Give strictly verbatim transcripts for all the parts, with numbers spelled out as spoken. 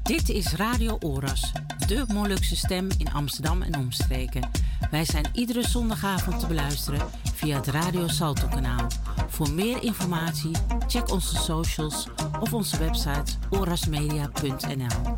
Dit is Radio Oras, de Molukse stem in Amsterdam en omstreken. Wij zijn iedere zondagavond te beluisteren via het Radio Salto kanaal. Voor meer informatie check onze socials of onze website orasmedia punt n l.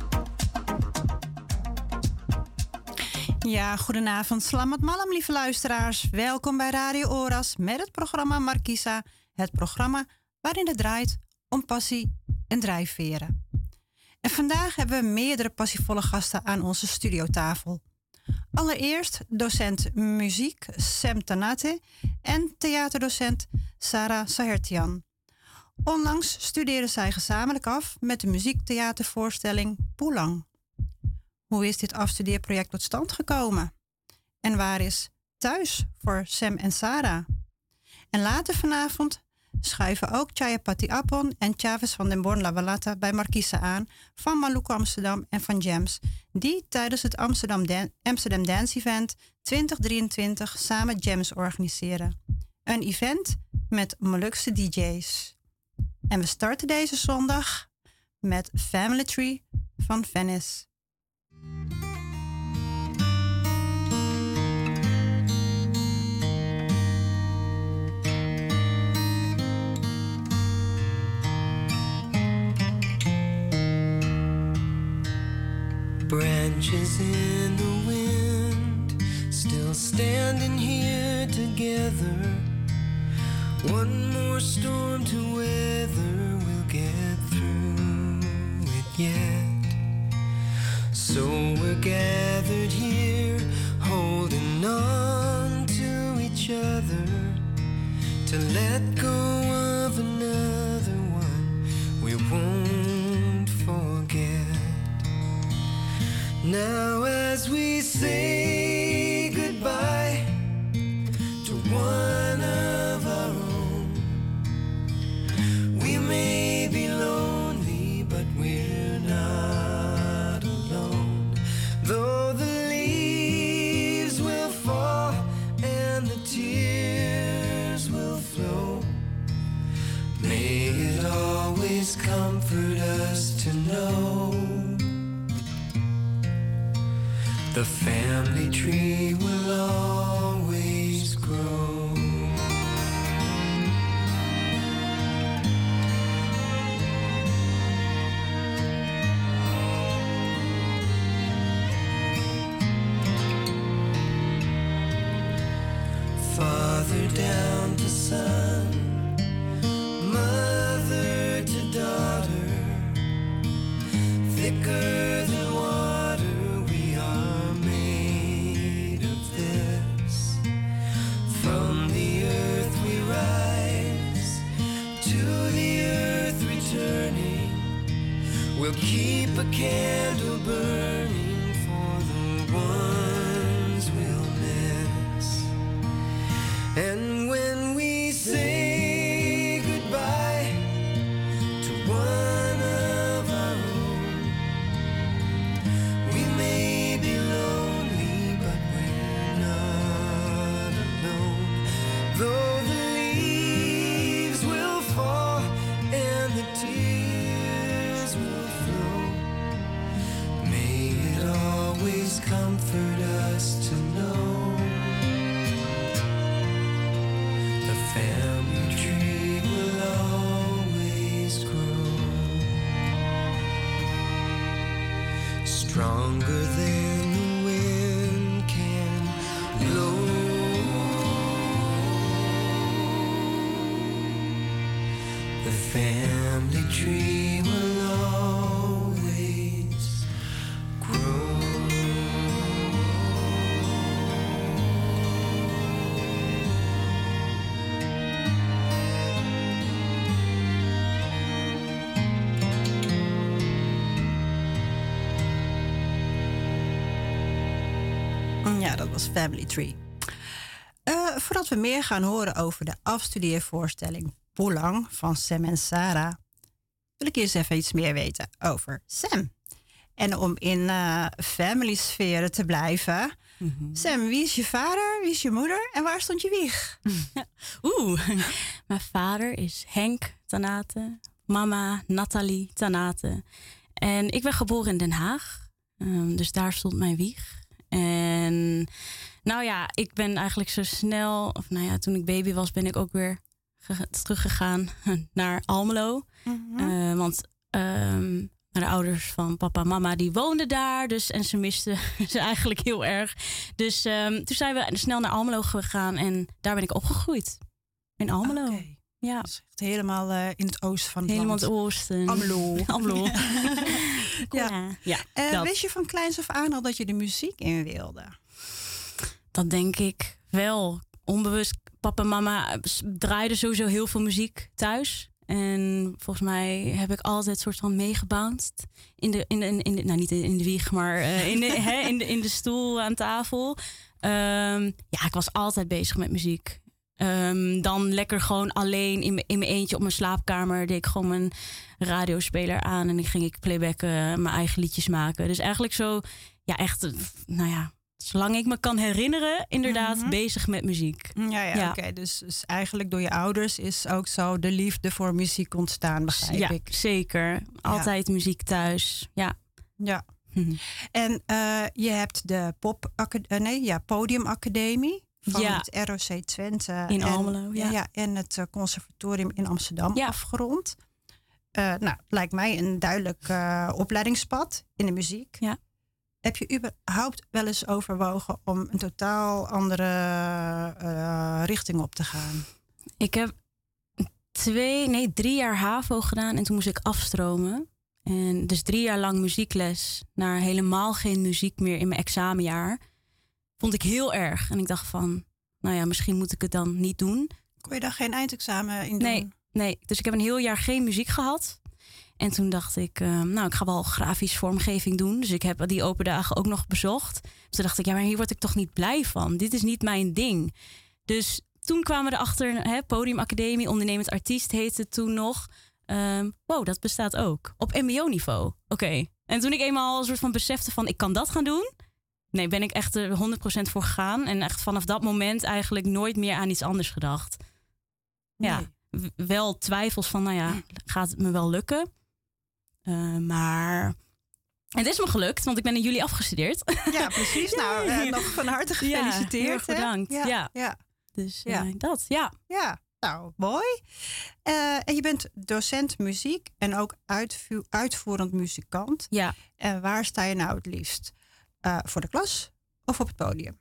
Ja, goedenavond. Slamat malam, lieve luisteraars. Welkom bij Radio Oras met het programma Markisa. Het programma waarin het draait om passie en drijfveren. En vandaag hebben we meerdere passievolle gasten aan onze studiotafel. Allereerst docent muziek Sem Tanate en theaterdocent Sarah Sahertian. Onlangs studeerden zij gezamenlijk af met de muziektheatervoorstelling Pulang. Hoe is dit afstudeerproject tot stand gekomen? En waar is thuis voor Sem en Sarah? En later vanavond schuiven ook Chayapati Appon en Chavez van den Born Lavalata bij Markisa aan van Maluku Amsterdam en van Jams, die tijdens het Amsterdam, Dan- Amsterdam Dance Event twintig drieëntwintig samen Jams organiseren. Een event met Molukse D J's. En we starten deze zondag met Family Tree van Venice. Branches in the wind, still standing here together. One more storm to weather, we'll get through it yet. So we're gathered here, holding on to each other, to let go of another one we won't forget. Now as we say goodbye to one of our own, we may be lonely, but we're not alone. Though the leaves will fall and the tears will flow, may it always comfort us to know the family tree will always grow. Father down to son, mother to daughter, thicker than water, we are made of this. From the earth we rise, to the earth returning, we'll keep a candle burning for the ones we'll miss. And when we say goodbye to one of our own, we may be lonely, but we're not alone. Though the leaves will fall and the tears will flow, may it always comfort us to know the family tree will always grow. Stronger than the wind can blow, the family tree will always grow. Ja, dat was Family Tree. Uh, voordat we meer gaan horen over de afstudeervoorstelling Pulang van Sem en Sarah, wil ik eerst even iets meer weten over Sem. En om in uh, family-sferen te blijven. Mm-hmm. Sem, wie is je vader, wie is je moeder en waar stond je wieg? Oeh, mijn vader is Henk Tanate, mama Nathalie Tanate. en ik ben geboren in Den Haag. Um, dus daar stond mijn wieg. En nou ja, ik ben eigenlijk zo snel... Of nou ja, toen ik baby was, ben ik ook weer ge- teruggegaan naar Almelo. Mm-hmm. Uh, want um, de ouders van papa en mama, die woonden daar. Dus, en ze misten ze eigenlijk heel erg. Dus um, toen zijn we snel naar Almelo gegaan. En daar ben ik opgegroeid. In Almelo. Okay. Ja. Dus echt helemaal uh, in het oosten van het helemaal land. Helemaal het oosten. Almelo. Almelo. Ja. ja. Uh, dat. Wist je van kleins af aan al dat je de muziek in wilde? Dat denk ik wel. Onbewust. Papa en mama draaiden sowieso heel veel muziek thuis. En volgens mij heb ik altijd soort van meegebounced. In de, in de, in de, nou, niet in de wieg, maar uh, in, de, hè, in, de, in de stoel aan tafel. Um, ja, ik was altijd bezig met muziek. Um, dan lekker gewoon alleen in mijn, in mijn eentje op mijn slaapkamer. Deed ik gewoon mijn radiospeler aan. En dan ging ik playbacken, mijn eigen liedjes maken. Dus eigenlijk zo, ja echt, nou ja... Zolang ik me kan herinneren, inderdaad, mm-hmm. bezig met muziek. Ja, ja, ja. Oké. Okay. Dus, dus eigenlijk door je ouders is ook zo de liefde voor muziek ontstaan, begrijp ja, ik. Zeker. Altijd ja. muziek thuis. Ja. Ja. Mm-hmm. En uh, je hebt de pop uh, nee, ja, Podiumacademie van ja. het R O C Twente. In en, Almelo, ja. ja. En het uh, conservatorium in Amsterdam ja. afgerond. Uh, nou, lijkt mij een duidelijk uh, opleidingspad in de muziek. Ja. Heb je überhaupt wel eens overwogen om een totaal andere uh, richting op te gaan? Ik heb twee, nee, drie jaar HAVO gedaan en toen moest ik afstromen. En dus drie jaar lang muziekles naar helemaal geen muziek meer in mijn examenjaar. Vond ik heel erg. En ik dacht van, nou ja, misschien moet ik het dan niet doen. Kon je daar geen eindexamen in doen? Nee, nee. Dus ik heb een heel jaar geen muziek gehad. En toen dacht ik, uh, nou, ik ga wel grafisch vormgeving doen. Dus ik heb die open dagen ook nog bezocht. Dus toen dacht ik, ja, maar hier word ik toch niet blij van. Dit is niet mijn ding. Dus toen kwamen we erachter, hè, Podiumacademie, ondernemend artiest heette het toen nog. Um, wow, dat bestaat ook. Op M B O-niveau. Oké. Okay. En toen ik eenmaal een soort van besefte van, ik kan dat gaan doen. Nee, ben ik echt er honderd procent voor gegaan. En echt vanaf dat moment eigenlijk nooit meer aan iets anders gedacht. Nee. Ja, w- wel twijfels van, nou ja, gaat het me wel lukken? Uh, maar het is me gelukt, want ik ben in juli afgestudeerd. Ja, precies. Nou, uh, nog van harte gefeliciteerd. Ja, heel erg bedankt. Ja, ja. ja. Dus ja. Uh, dat, ja. Ja, nou, mooi. Uh, en je bent docent muziek en ook uitvo- uitvoerend muzikant. Ja. En waar sta je nou het liefst? Uh, voor de klas of op het podium?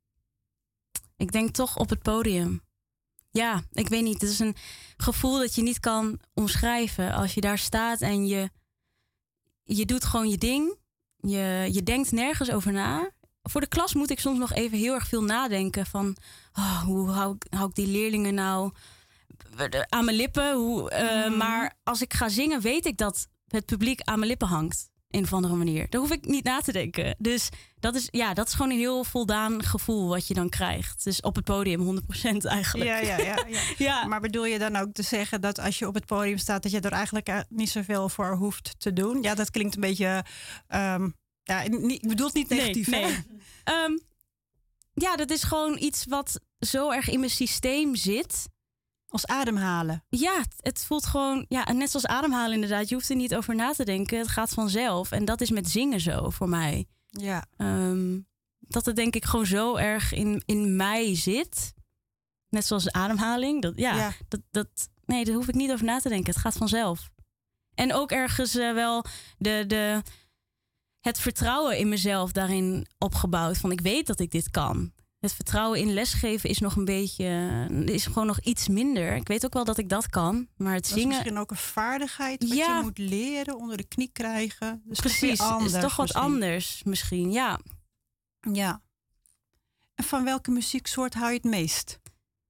Ik denk toch op het podium. Ja, ik weet niet. Het is een gevoel dat je niet kan omschrijven. Als je daar staat en je, je doet gewoon je ding. Je, je denkt nergens over na. Voor de klas moet ik soms nog even heel erg veel nadenken. Van, oh, hoe hou ik, hou ik die leerlingen nou aan mijn lippen? Hoe, uh, mm. Maar als ik ga zingen, weet ik dat het publiek aan mijn lippen hangt. Een of andere manier. Daar hoef ik niet na te denken. Dus dat is, ja, dat is gewoon een heel voldaan gevoel wat je dan krijgt. Dus op het podium honderd procent eigenlijk. Ja, ja, ja, ja. ja. Maar bedoel je dan ook te zeggen dat als je op het podium staat, dat je er eigenlijk niet zoveel voor hoeft te doen? Ja, dat klinkt een beetje... Um, ja, niet, ik bedoel het niet negatief. Nee, nee. um, ja, dat is gewoon iets wat zo erg in mijn systeem zit. Als ademhalen. Ja, het voelt gewoon... Ja, net zoals ademhalen inderdaad. Je hoeft er niet over na te denken. Het gaat vanzelf. En dat is met zingen zo voor mij. Ja. Um, dat het denk ik gewoon zo erg in, in mij zit. Net zoals de ademhaling. Dat, ja, ja. Dat, dat, nee, daar hoef ik niet over na te denken. Het gaat vanzelf. En ook ergens uh, wel de, de, het vertrouwen in mezelf daarin opgebouwd. Van ik weet dat ik dit kan. Het vertrouwen in lesgeven is nog een beetje, is gewoon nog iets minder. Ik weet ook wel dat ik dat kan, maar het dat zingen... is misschien ook een vaardigheid wat ja. je moet leren, onder de knie krijgen. Dus precies, het is toch wat misschien. anders misschien, ja. Ja. En van welke muzieksoort hou je het meest?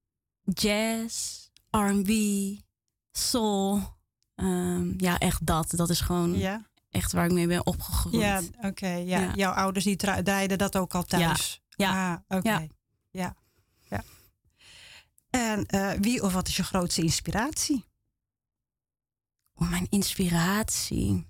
Jazz, R en B, soul. Um, ja, echt dat. Dat is gewoon ja. echt waar ik mee ben opgegroeid. Ja, oké. Okay, ja. ja. Jouw ouders die dra- draaiden dat ook al thuis? Ja. Ja. Ah, oké. Okay. Ja. ja. ja. En uh, wie of wat is je grootste inspiratie? Oh, mijn inspiratie.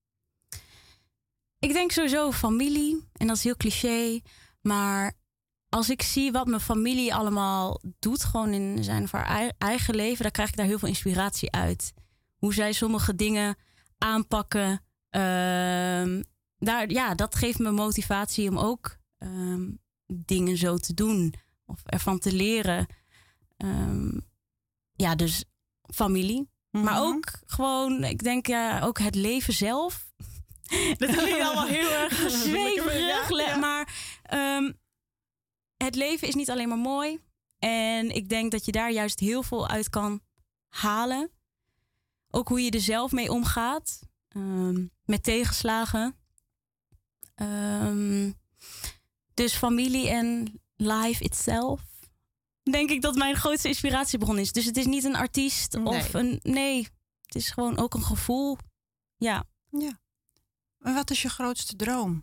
Ik denk sowieso familie. En dat is heel cliché. Maar als ik zie wat mijn familie allemaal doet, gewoon in zijn of haar eigen leven, dan krijg ik daar heel veel inspiratie uit. Hoe zij sommige dingen aanpakken. Um, daar, ja, dat geeft me motivatie om ook um, dingen zo te doen. Of ervan te leren. Um, ja, dus familie. Mm-hmm. Maar ook gewoon, ik denk ja, ook het leven zelf. Dat klinkt allemaal heel erg zweverig. Ja, ja. Maar um, het leven is niet alleen maar mooi. En ik denk dat je daar juist heel veel uit kan halen. Ook hoe je er zelf mee omgaat. Um, met tegenslagen. Um, dus familie en life itself. Denk ik dat mijn grootste inspiratiebron is. Dus het is niet een artiest nee. of een... Nee, het is gewoon ook een gevoel. Ja. Ja. En wat is je grootste droom?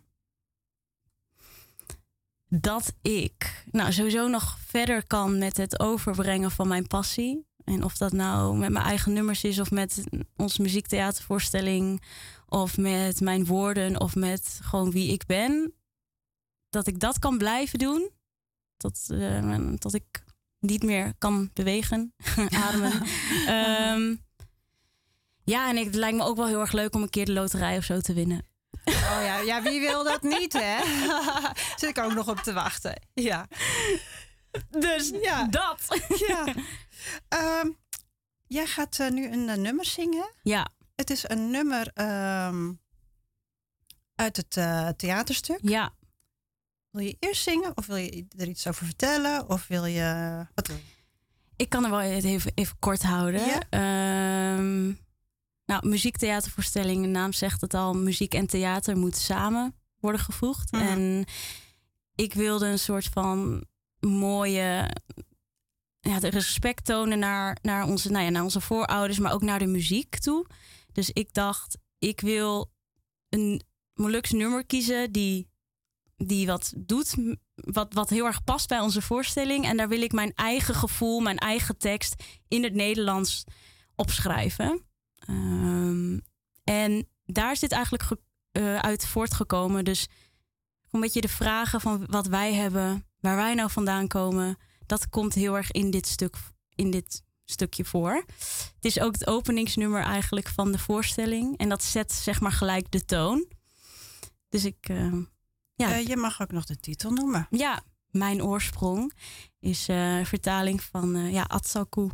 Dat ik nou sowieso nog verder kan met het overbrengen van mijn passie. En of dat nou met mijn eigen nummers is of met onze muziektheatervoorstelling of met mijn woorden of met gewoon wie ik ben. Dat ik dat kan blijven doen. Tot, uh, tot ik niet meer kan bewegen, ademen. um, ja, en ik, het lijkt me ook wel heel erg leuk om een keer de loterij of zo te winnen. Oh ja, ja, wie wil dat niet, hè? Zit ik ook nog op te wachten. Ja. Dus ja. dat. Ja. Um, jij gaat uh, nu een uh, nummer zingen. Ja. Het is een nummer um, uit het uh, theaterstuk. Ja. Wil je eerst zingen of wil je er iets over vertellen? Of wil je... Wat wil je? Ik kan er wel even, even kort houden. Ja. Um, nou, muziektheatervoorstelling, de naam zegt het al. Muziek en theater moet samen worden gevoegd. Mm. En ik wilde een soort van mooie... Ja, de respect tonen naar, naar, onze, nou ja, naar onze voorouders, maar ook naar de muziek toe. Dus ik dacht, ik wil een Moluks nummer kiezen die... die wat doet, wat, wat heel erg past bij onze voorstelling. En daar wil ik mijn eigen gevoel, mijn eigen tekst in het Nederlands opschrijven. Um, en daar is dit eigenlijk ge, uh, uit voortgekomen. Dus een beetje de vragen van wat wij hebben, waar wij nou vandaan komen, dat komt heel erg in dit stuk, in dit stukje voor. Het is ook het openingsnummer eigenlijk van de voorstelling. En dat zet zeg maar gelijk de toon. Dus ik... Uh, Ja. Uh, je mag ook nog de titel noemen. Ja, Mijn Oorsprong is uh, een vertaling van uh, ja, Atsalku.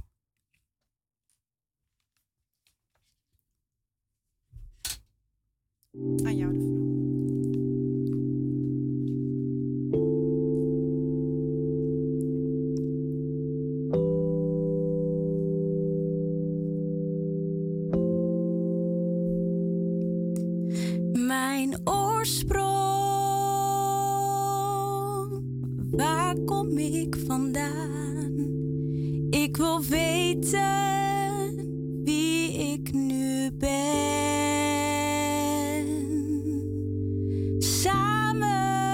Aan jou de vloer. Mijn oorsprong. Waar kom ik vandaan? Ik wil weten wie ik nu ben. Samen,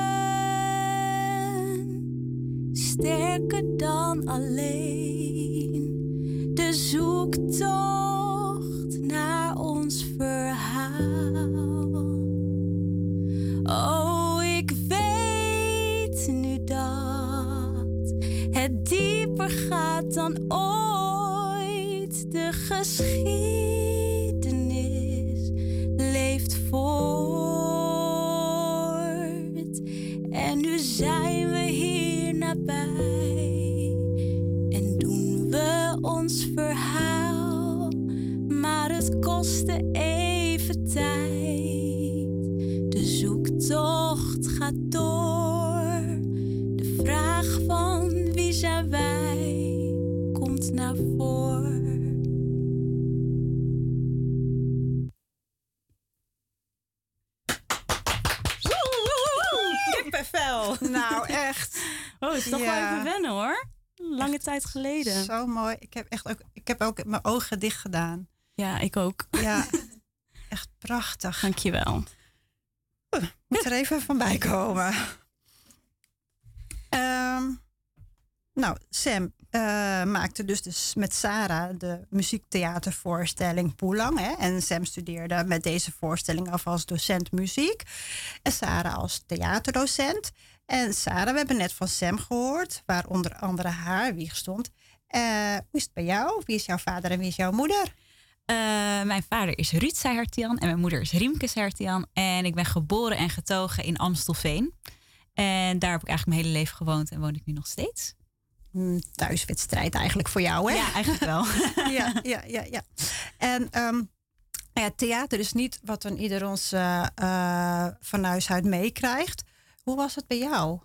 sterker dan alleen. De zoektocht naar ons verhaal. Oh, ik weet nu dat het dieper gaat dan ooit. De geschiedenis leeft voort. En nu zijn we hier nabij en doen we ons verhaal. Maar het kostte even tijd. De zoektocht gaat door. De vraag van wie zijn wij komt naar voren. Kippenvel. Nou, echt. Oh, het is toch Ja. wel even wennen hoor. Lange echt tijd geleden. Zo mooi. Ik heb echt ook, ik heb ook mijn ogen dicht gedaan. Ja, ik ook. Ja, echt prachtig. Dankjewel. Uh, moet er even van bij komen. Um, nou, Sam uh, maakte dus, dus met Sarah de muziektheatervoorstelling Poelang. Hè? En Sam studeerde met deze voorstelling af als docent muziek. En Sarah als theaterdocent. En Sarah, we hebben net van Sam gehoord, waar onder andere haar wieg stond. Uh, hoe is het bij jou? Wie is jouw vader en wie is jouw moeder? Uh, mijn vader is Ruud Seijertian en mijn moeder is Riemke Seijertian. En ik ben geboren en getogen in Amstelveen. En daar heb ik eigenlijk mijn hele leven gewoond en woon ik nu nog steeds. Mm, thuiswedstrijd eigenlijk voor jou, hè? Ja, eigenlijk wel. ja, ja, ja, ja. En um, ja, theater is niet wat een ieder ons uh, uh, van huis uit meekrijgt. Hoe was het bij jou?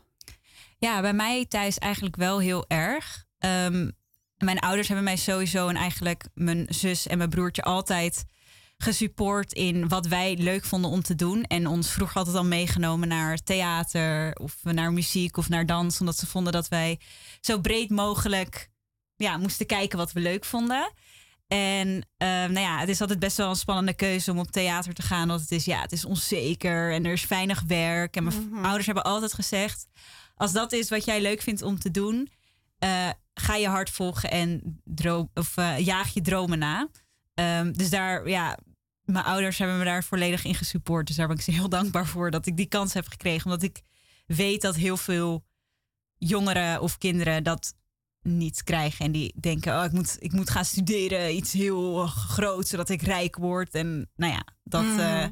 Ja, bij mij thuis eigenlijk wel heel erg. Um, mijn ouders hebben mij sowieso en eigenlijk mijn zus en mijn broertje altijd gesupport in wat wij leuk vonden om te doen. En ons vroeger altijd al meegenomen naar theater of naar muziek of naar dans. Omdat ze vonden dat wij zo breed mogelijk ja, moesten kijken wat we leuk vonden. En uh, nou ja, het is altijd best wel een spannende keuze om op theater te gaan. Want het is, ja, het is onzeker en er is weinig werk. En mijn mm-hmm. ouders hebben altijd gezegd, als dat is wat jij leuk vindt om te doen, uh, ga je hart volgen en droom, of, uh, jaag je dromen na. Um, dus daar, ja, mijn ouders hebben me daar volledig in gesupport. Dus daar ben ik ze heel dankbaar voor dat ik die kans heb gekregen. Omdat ik weet dat heel veel jongeren of kinderen dat niet krijgen. En die denken, oh, ik moet, ik moet gaan studeren. Iets heel groots, zodat ik rijk word. En nou ja, dat, mm. uh,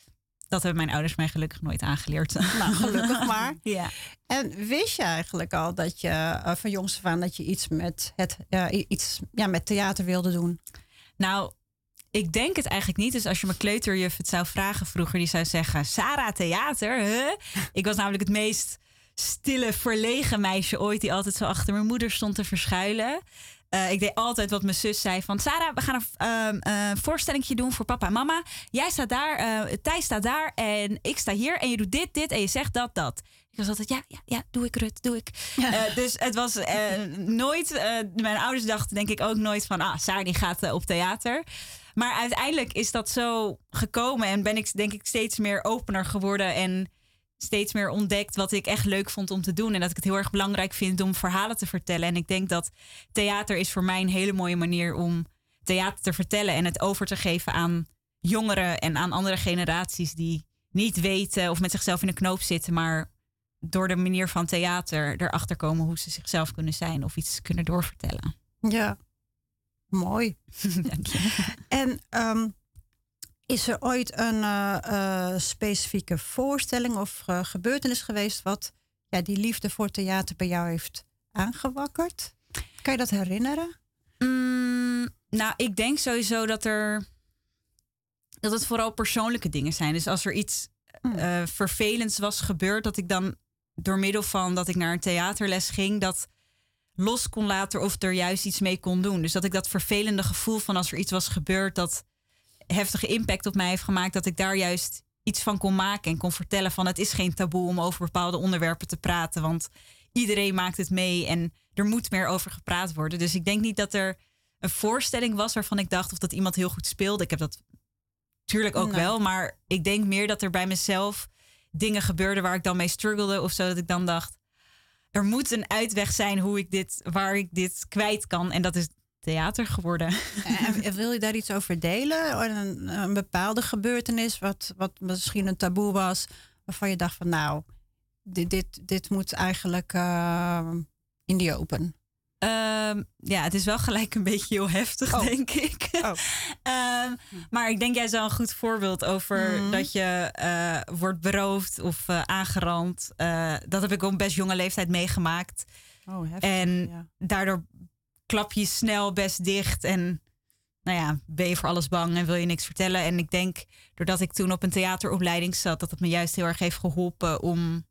dat hebben mijn ouders mij gelukkig nooit aangeleerd. Nou, gelukkig maar. Ja. En wist je eigenlijk al dat je uh, van jongs af aan dat je iets met, het, uh, iets, ja, met theater wilde doen? Nou, ik denk het eigenlijk niet. Dus als je mijn kleuterjuf het zou vragen vroeger, die zou zeggen, Sarah, theater? Huh? Ik was namelijk het meest stille, verlegen meisje ooit, die altijd zo achter mijn moeder stond te verschuilen. Uh, ik deed altijd wat mijn zus zei van, Sarah, we gaan een uh, uh, voorstellingje doen voor papa en mama. Jij staat daar, uh, Thijs staat daar en ik sta hier en je doet dit, dit en je zegt dat, dat. Ik was altijd, ja, ja, ja, doe ik, Rut, doe ik. Ja. Uh, dus het was uh, nooit, uh, mijn ouders dachten denk ik ook nooit van, ah, Sarah die gaat uh, op theater. Maar uiteindelijk is dat zo gekomen en ben ik denk ik steeds meer opener geworden en steeds meer ontdekt wat ik echt leuk vond om te doen. En dat ik het heel erg belangrijk vind om verhalen te vertellen. En ik denk dat theater is voor mij een hele mooie manier om theater te vertellen en het over te geven aan jongeren en aan andere generaties die niet weten of met zichzelf in de knoop zitten, maar door de manier van theater erachter komen hoe ze zichzelf kunnen zijn of iets kunnen doorvertellen. Ja, mooi. Dank je. En um, is er ooit een uh, uh, specifieke voorstelling of uh, gebeurtenis geweest wat ja, die liefde voor theater bij jou heeft aangewakkerd? Kan je dat herinneren? Mm, nou, ik denk sowieso dat er dat het vooral persoonlijke dingen zijn. Dus als er iets uh, vervelends was gebeurd, dat ik dan door middel van dat ik naar een theaterles ging, dat los kon laten of er juist iets mee kon doen. Dus dat ik dat vervelende gevoel van als er iets was gebeurd dat heftige impact op mij heeft gemaakt, dat ik daar juist iets van kon maken en kon vertellen van het is geen taboe om over bepaalde onderwerpen te praten, want iedereen maakt het mee en er moet meer over gepraat worden. Dus ik denk niet dat er een voorstelling was waarvan ik dacht of dat iemand heel goed speelde. Ik heb dat natuurlijk ook nee. wel, maar ik denk meer dat er bij mezelf dingen gebeurden waar ik dan mee struggelde of zo, dat ik dan dacht, er moet een uitweg zijn hoe ik dit, waar ik dit kwijt kan. En dat is theater geworden. En wil je daar iets over delen? Een, een bepaalde gebeurtenis wat, wat misschien een taboe was, waarvan je dacht van nou, dit, dit, dit moet eigenlijk uh, in die open. Um, ja, het is wel gelijk een beetje heel heftig, oh. denk ik. Oh. um, maar ik denk jij zou een goed voorbeeld over mm. dat je uh, wordt beroofd of uh, aangerand. Uh, dat heb ik op een best jonge leeftijd meegemaakt. Oh, heftig, en ja. daardoor klap je snel best dicht en nou ja, ben je voor alles bang en wil je niks vertellen. En ik denk, doordat ik toen op een theateropleiding zat, dat het me juist heel erg heeft geholpen om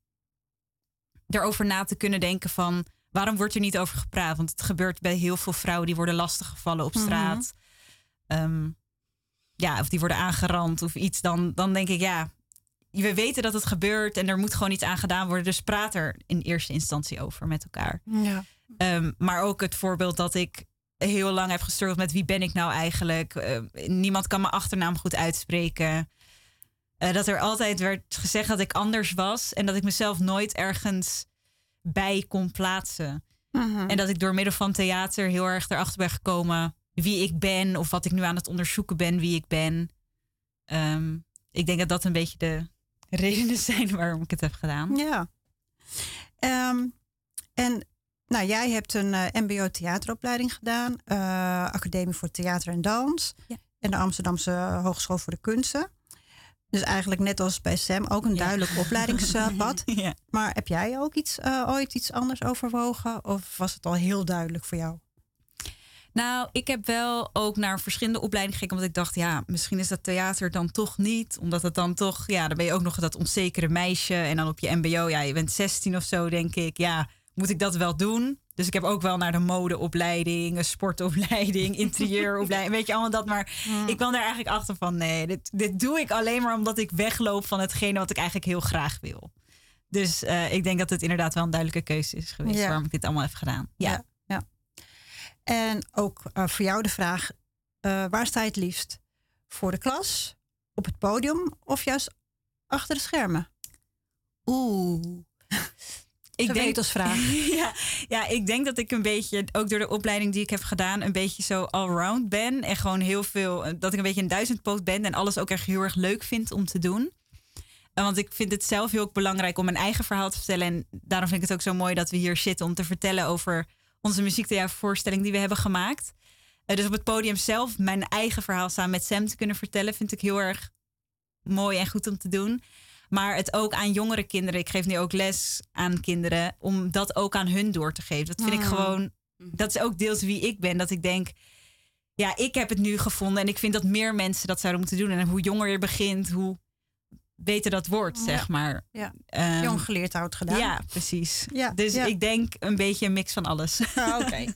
erover na te kunnen denken van, waarom wordt er niet over gepraat? Want het gebeurt bij heel veel vrouwen die worden lastiggevallen op straat. Mm-hmm. Um, ja, of die worden aangerand of iets. Dan, dan denk ik, ja, we weten dat het gebeurt en er moet gewoon iets aan gedaan worden. Dus praat er in eerste instantie over met elkaar. Ja. Um, maar ook het voorbeeld dat ik heel lang heb gestruggeld met wie ben ik nou eigenlijk? Uh, niemand kan mijn achternaam goed uitspreken. Uh, dat er altijd werd gezegd dat ik anders was en dat ik mezelf nooit ergens bij kon plaatsen. Uh-huh. En dat ik door middel van theater heel erg erachter ben gekomen wie ik ben of wat ik nu aan het onderzoeken ben, wie ik ben. Um, ik denk dat dat een beetje de redenen zijn waarom ik het heb gedaan. Ja. Um, en nou, jij hebt een uh, M B O theateropleiding gedaan, uh, Academie voor Theater en Dans. Ja. en de Amsterdamse Hogeschool voor de Kunsten. Dus eigenlijk net als bij Sam ook een Ja. duidelijk opleidingspad. Ja. Maar heb jij ook iets, uh, ooit iets anders overwogen? Of was het al heel duidelijk voor jou? Nou, ik heb wel ook naar verschillende opleidingen gekeken. Omdat ik dacht, ja, misschien is dat theater dan toch niet. Omdat het dan toch, ja, dan ben je ook nog dat onzekere meisje. En dan op je mbo, ja, je bent zestien of zo, denk ik. Ja, moet ik dat wel doen? Dus ik heb ook wel naar de modeopleiding, een sportopleiding, interieuropleiding. Weet je, allemaal dat. Maar mm. ik kwam daar eigenlijk achter van, nee, dit, dit doe ik alleen maar omdat ik wegloop van hetgene wat ik eigenlijk heel graag wil. Dus uh, ik denk dat het inderdaad wel een duidelijke keuze is geweest. Ja. Waarom ik dit allemaal heb gedaan. Ja. ja, ja. En ook uh, voor jou de vraag, uh, waar sta je het liefst? Voor de klas, op het podium of juist achter de schermen? Oeh. Ik denk als vraag. ja, ja, ik denk dat ik een beetje, ook door de opleiding die ik heb gedaan, een beetje zo allround ben. En gewoon heel veel, dat ik een beetje een duizendpoot ben en alles ook echt heel erg leuk vind om te doen. Want ik vind het zelf heel belangrijk om mijn eigen verhaal te vertellen. En daarom vind ik het ook zo mooi dat we hier zitten om te vertellen over onze muziektheatervoorstelling die we hebben gemaakt. Uh, dus op het podium zelf mijn eigen verhaal samen met Sam te kunnen vertellen, vind ik heel erg mooi en goed om te doen. Maar het ook aan jongere kinderen. Ik geef nu ook les aan kinderen. Om dat ook aan hun door te geven. Dat vind mm. ik gewoon. Dat is ook deels wie ik ben. Dat ik denk. Ja, ik heb het nu gevonden. En ik vind dat meer mensen dat zouden moeten doen. En hoe jonger je begint, hoe beter dat wordt, zeg ja. maar. Ja. Um, Jong geleerd, oud gedaan. Ja, precies. Ja, dus ja. ik denk een beetje een mix van alles. Ah, Oké. Okay.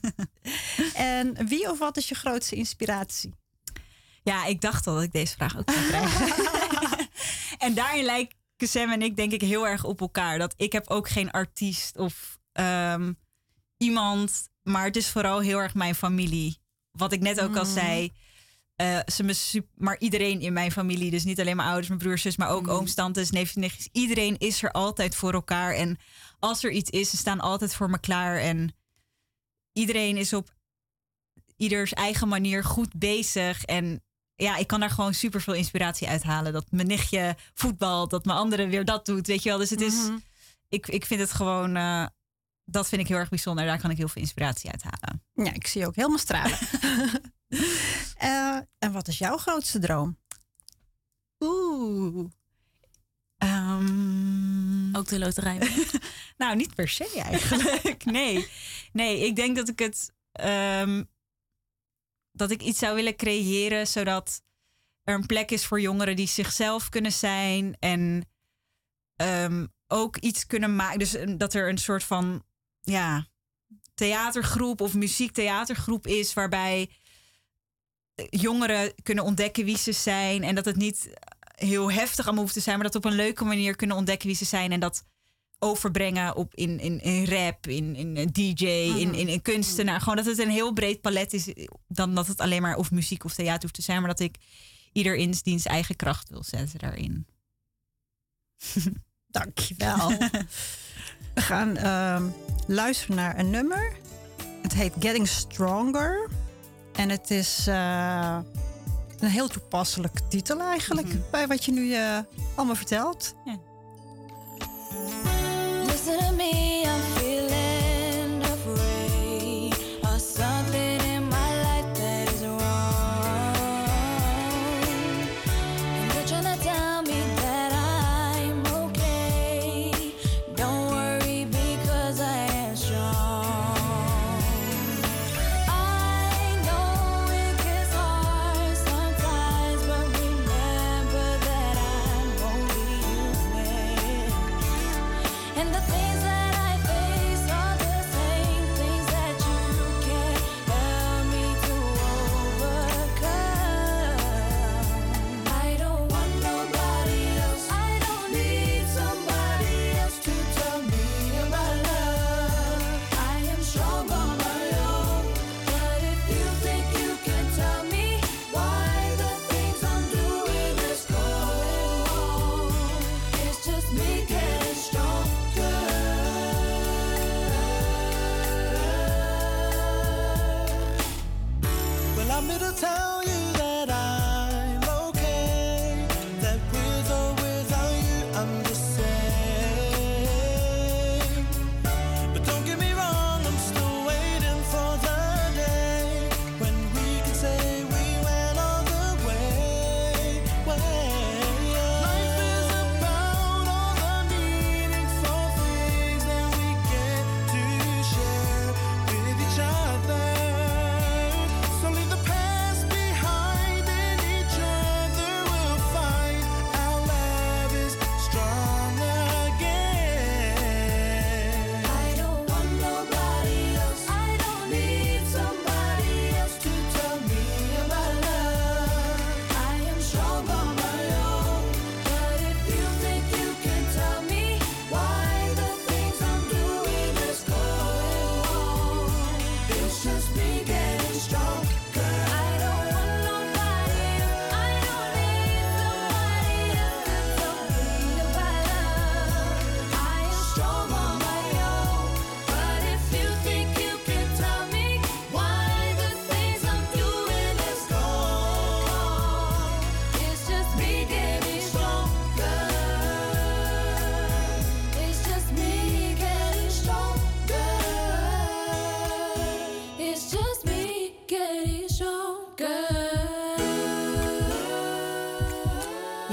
En wie of wat is je grootste inspiratie? Ja, ik dacht al dat ik deze vraag ook zou krijgen. En daarin lijkt Sam en ik denk ik heel erg op elkaar. Dat ik heb ook geen artiest of um, iemand. Maar het is vooral heel erg mijn familie. Wat ik net ook mm. al zei. Uh, ze me super, maar iedereen in mijn familie. Dus niet alleen mijn ouders, mijn broers, zus. Maar ook mm. ooms, tantes, neefjes, nichtjes. Iedereen is er altijd voor elkaar. En als er iets is, ze staan altijd voor me klaar. En iedereen is op ieders eigen manier goed bezig. En ja, ik kan daar gewoon super veel inspiratie uithalen. Dat mijn nichtje voetbalt, dat mijn andere weer dat doet, weet je wel. Dus het is, mm-hmm. ik, ik vind het gewoon, uh, dat vind ik heel erg bijzonder. Daar kan ik heel veel inspiratie uithalen. Ja, ik zie je ook helemaal stralen. uh, en wat is jouw grootste droom? Oeh. Um, ook de loterij. Nou, niet per se eigenlijk. nee. Nee, ik denk dat ik het... Um, dat ik iets zou willen creëren zodat er een plek is voor jongeren die zichzelf kunnen zijn en um, ook iets kunnen maken. Dus dat er een soort van ja, theatergroep of muziektheatergroep is waarbij jongeren kunnen ontdekken wie ze zijn en dat het niet heel heftig allemaal hoeft te zijn, maar dat op een leuke manier kunnen ontdekken wie ze zijn en dat overbrengen op in, in, in rap, in, in D J, mm-hmm. in, in, in kunstenaar. Gewoon dat het een heel breed palet is. Dan dat het alleen maar of muziek of theater hoeft te zijn. Maar dat ik ieder in diens eigen kracht wil zetten daarin. Dankjewel. We gaan uh, luisteren naar een nummer. Het heet Getting Stronger. En het is uh, een heel toepasselijke titel eigenlijk. Mm-hmm. Bij wat je nu uh, allemaal vertelt. Ja. Listen to me, I'm feeling afraid of something in my life that is wrong. And you're trying to tell me that I'm okay. Don't worry because I am strong. I know it gets hard sometimes, but remember that I'm only human. And the things that I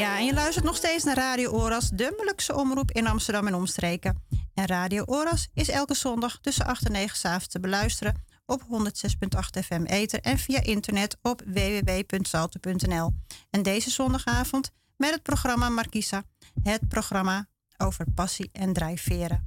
Ja, en je luistert nog steeds naar Radio Oras, de Molukse omroep in Amsterdam en omstreken. En Radio Oras is elke zondag tussen acht en negen 's avonds te beluisteren op honderdzes komma acht F M ether en via internet op w w w punt salto punt n l. En deze zondagavond met het programma Markisa, het programma over passie en drijfveren.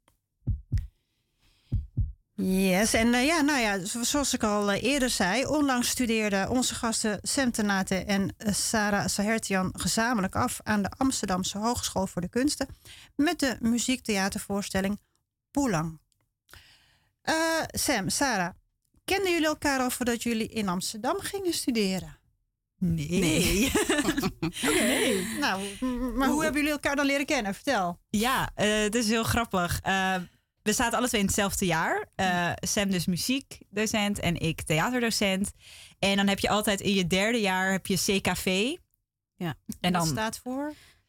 Yes, en uh, ja, nou ja, zoals ik al uh, eerder zei, onlangs studeerden onze gasten Sam Tenate en uh, Sarah Sahertian gezamenlijk af aan de Amsterdamse Hogeschool voor de Kunsten met de muziektheatervoorstelling Pulang. Uh, Sam, Sarah, kenden jullie elkaar al voordat jullie in Amsterdam gingen studeren? Nee. Nee. Oké. Okay. Nou, m- maar hoe hebben jullie elkaar dan leren kennen? Vertel. Ja, uh, het is heel grappig. Uh, we zaten alle twee in hetzelfde jaar. Uh, Sam dus muziekdocent en ik theaterdocent. En dan heb je altijd in je derde jaar heb je C K V. Ja. En dan dat staat voor?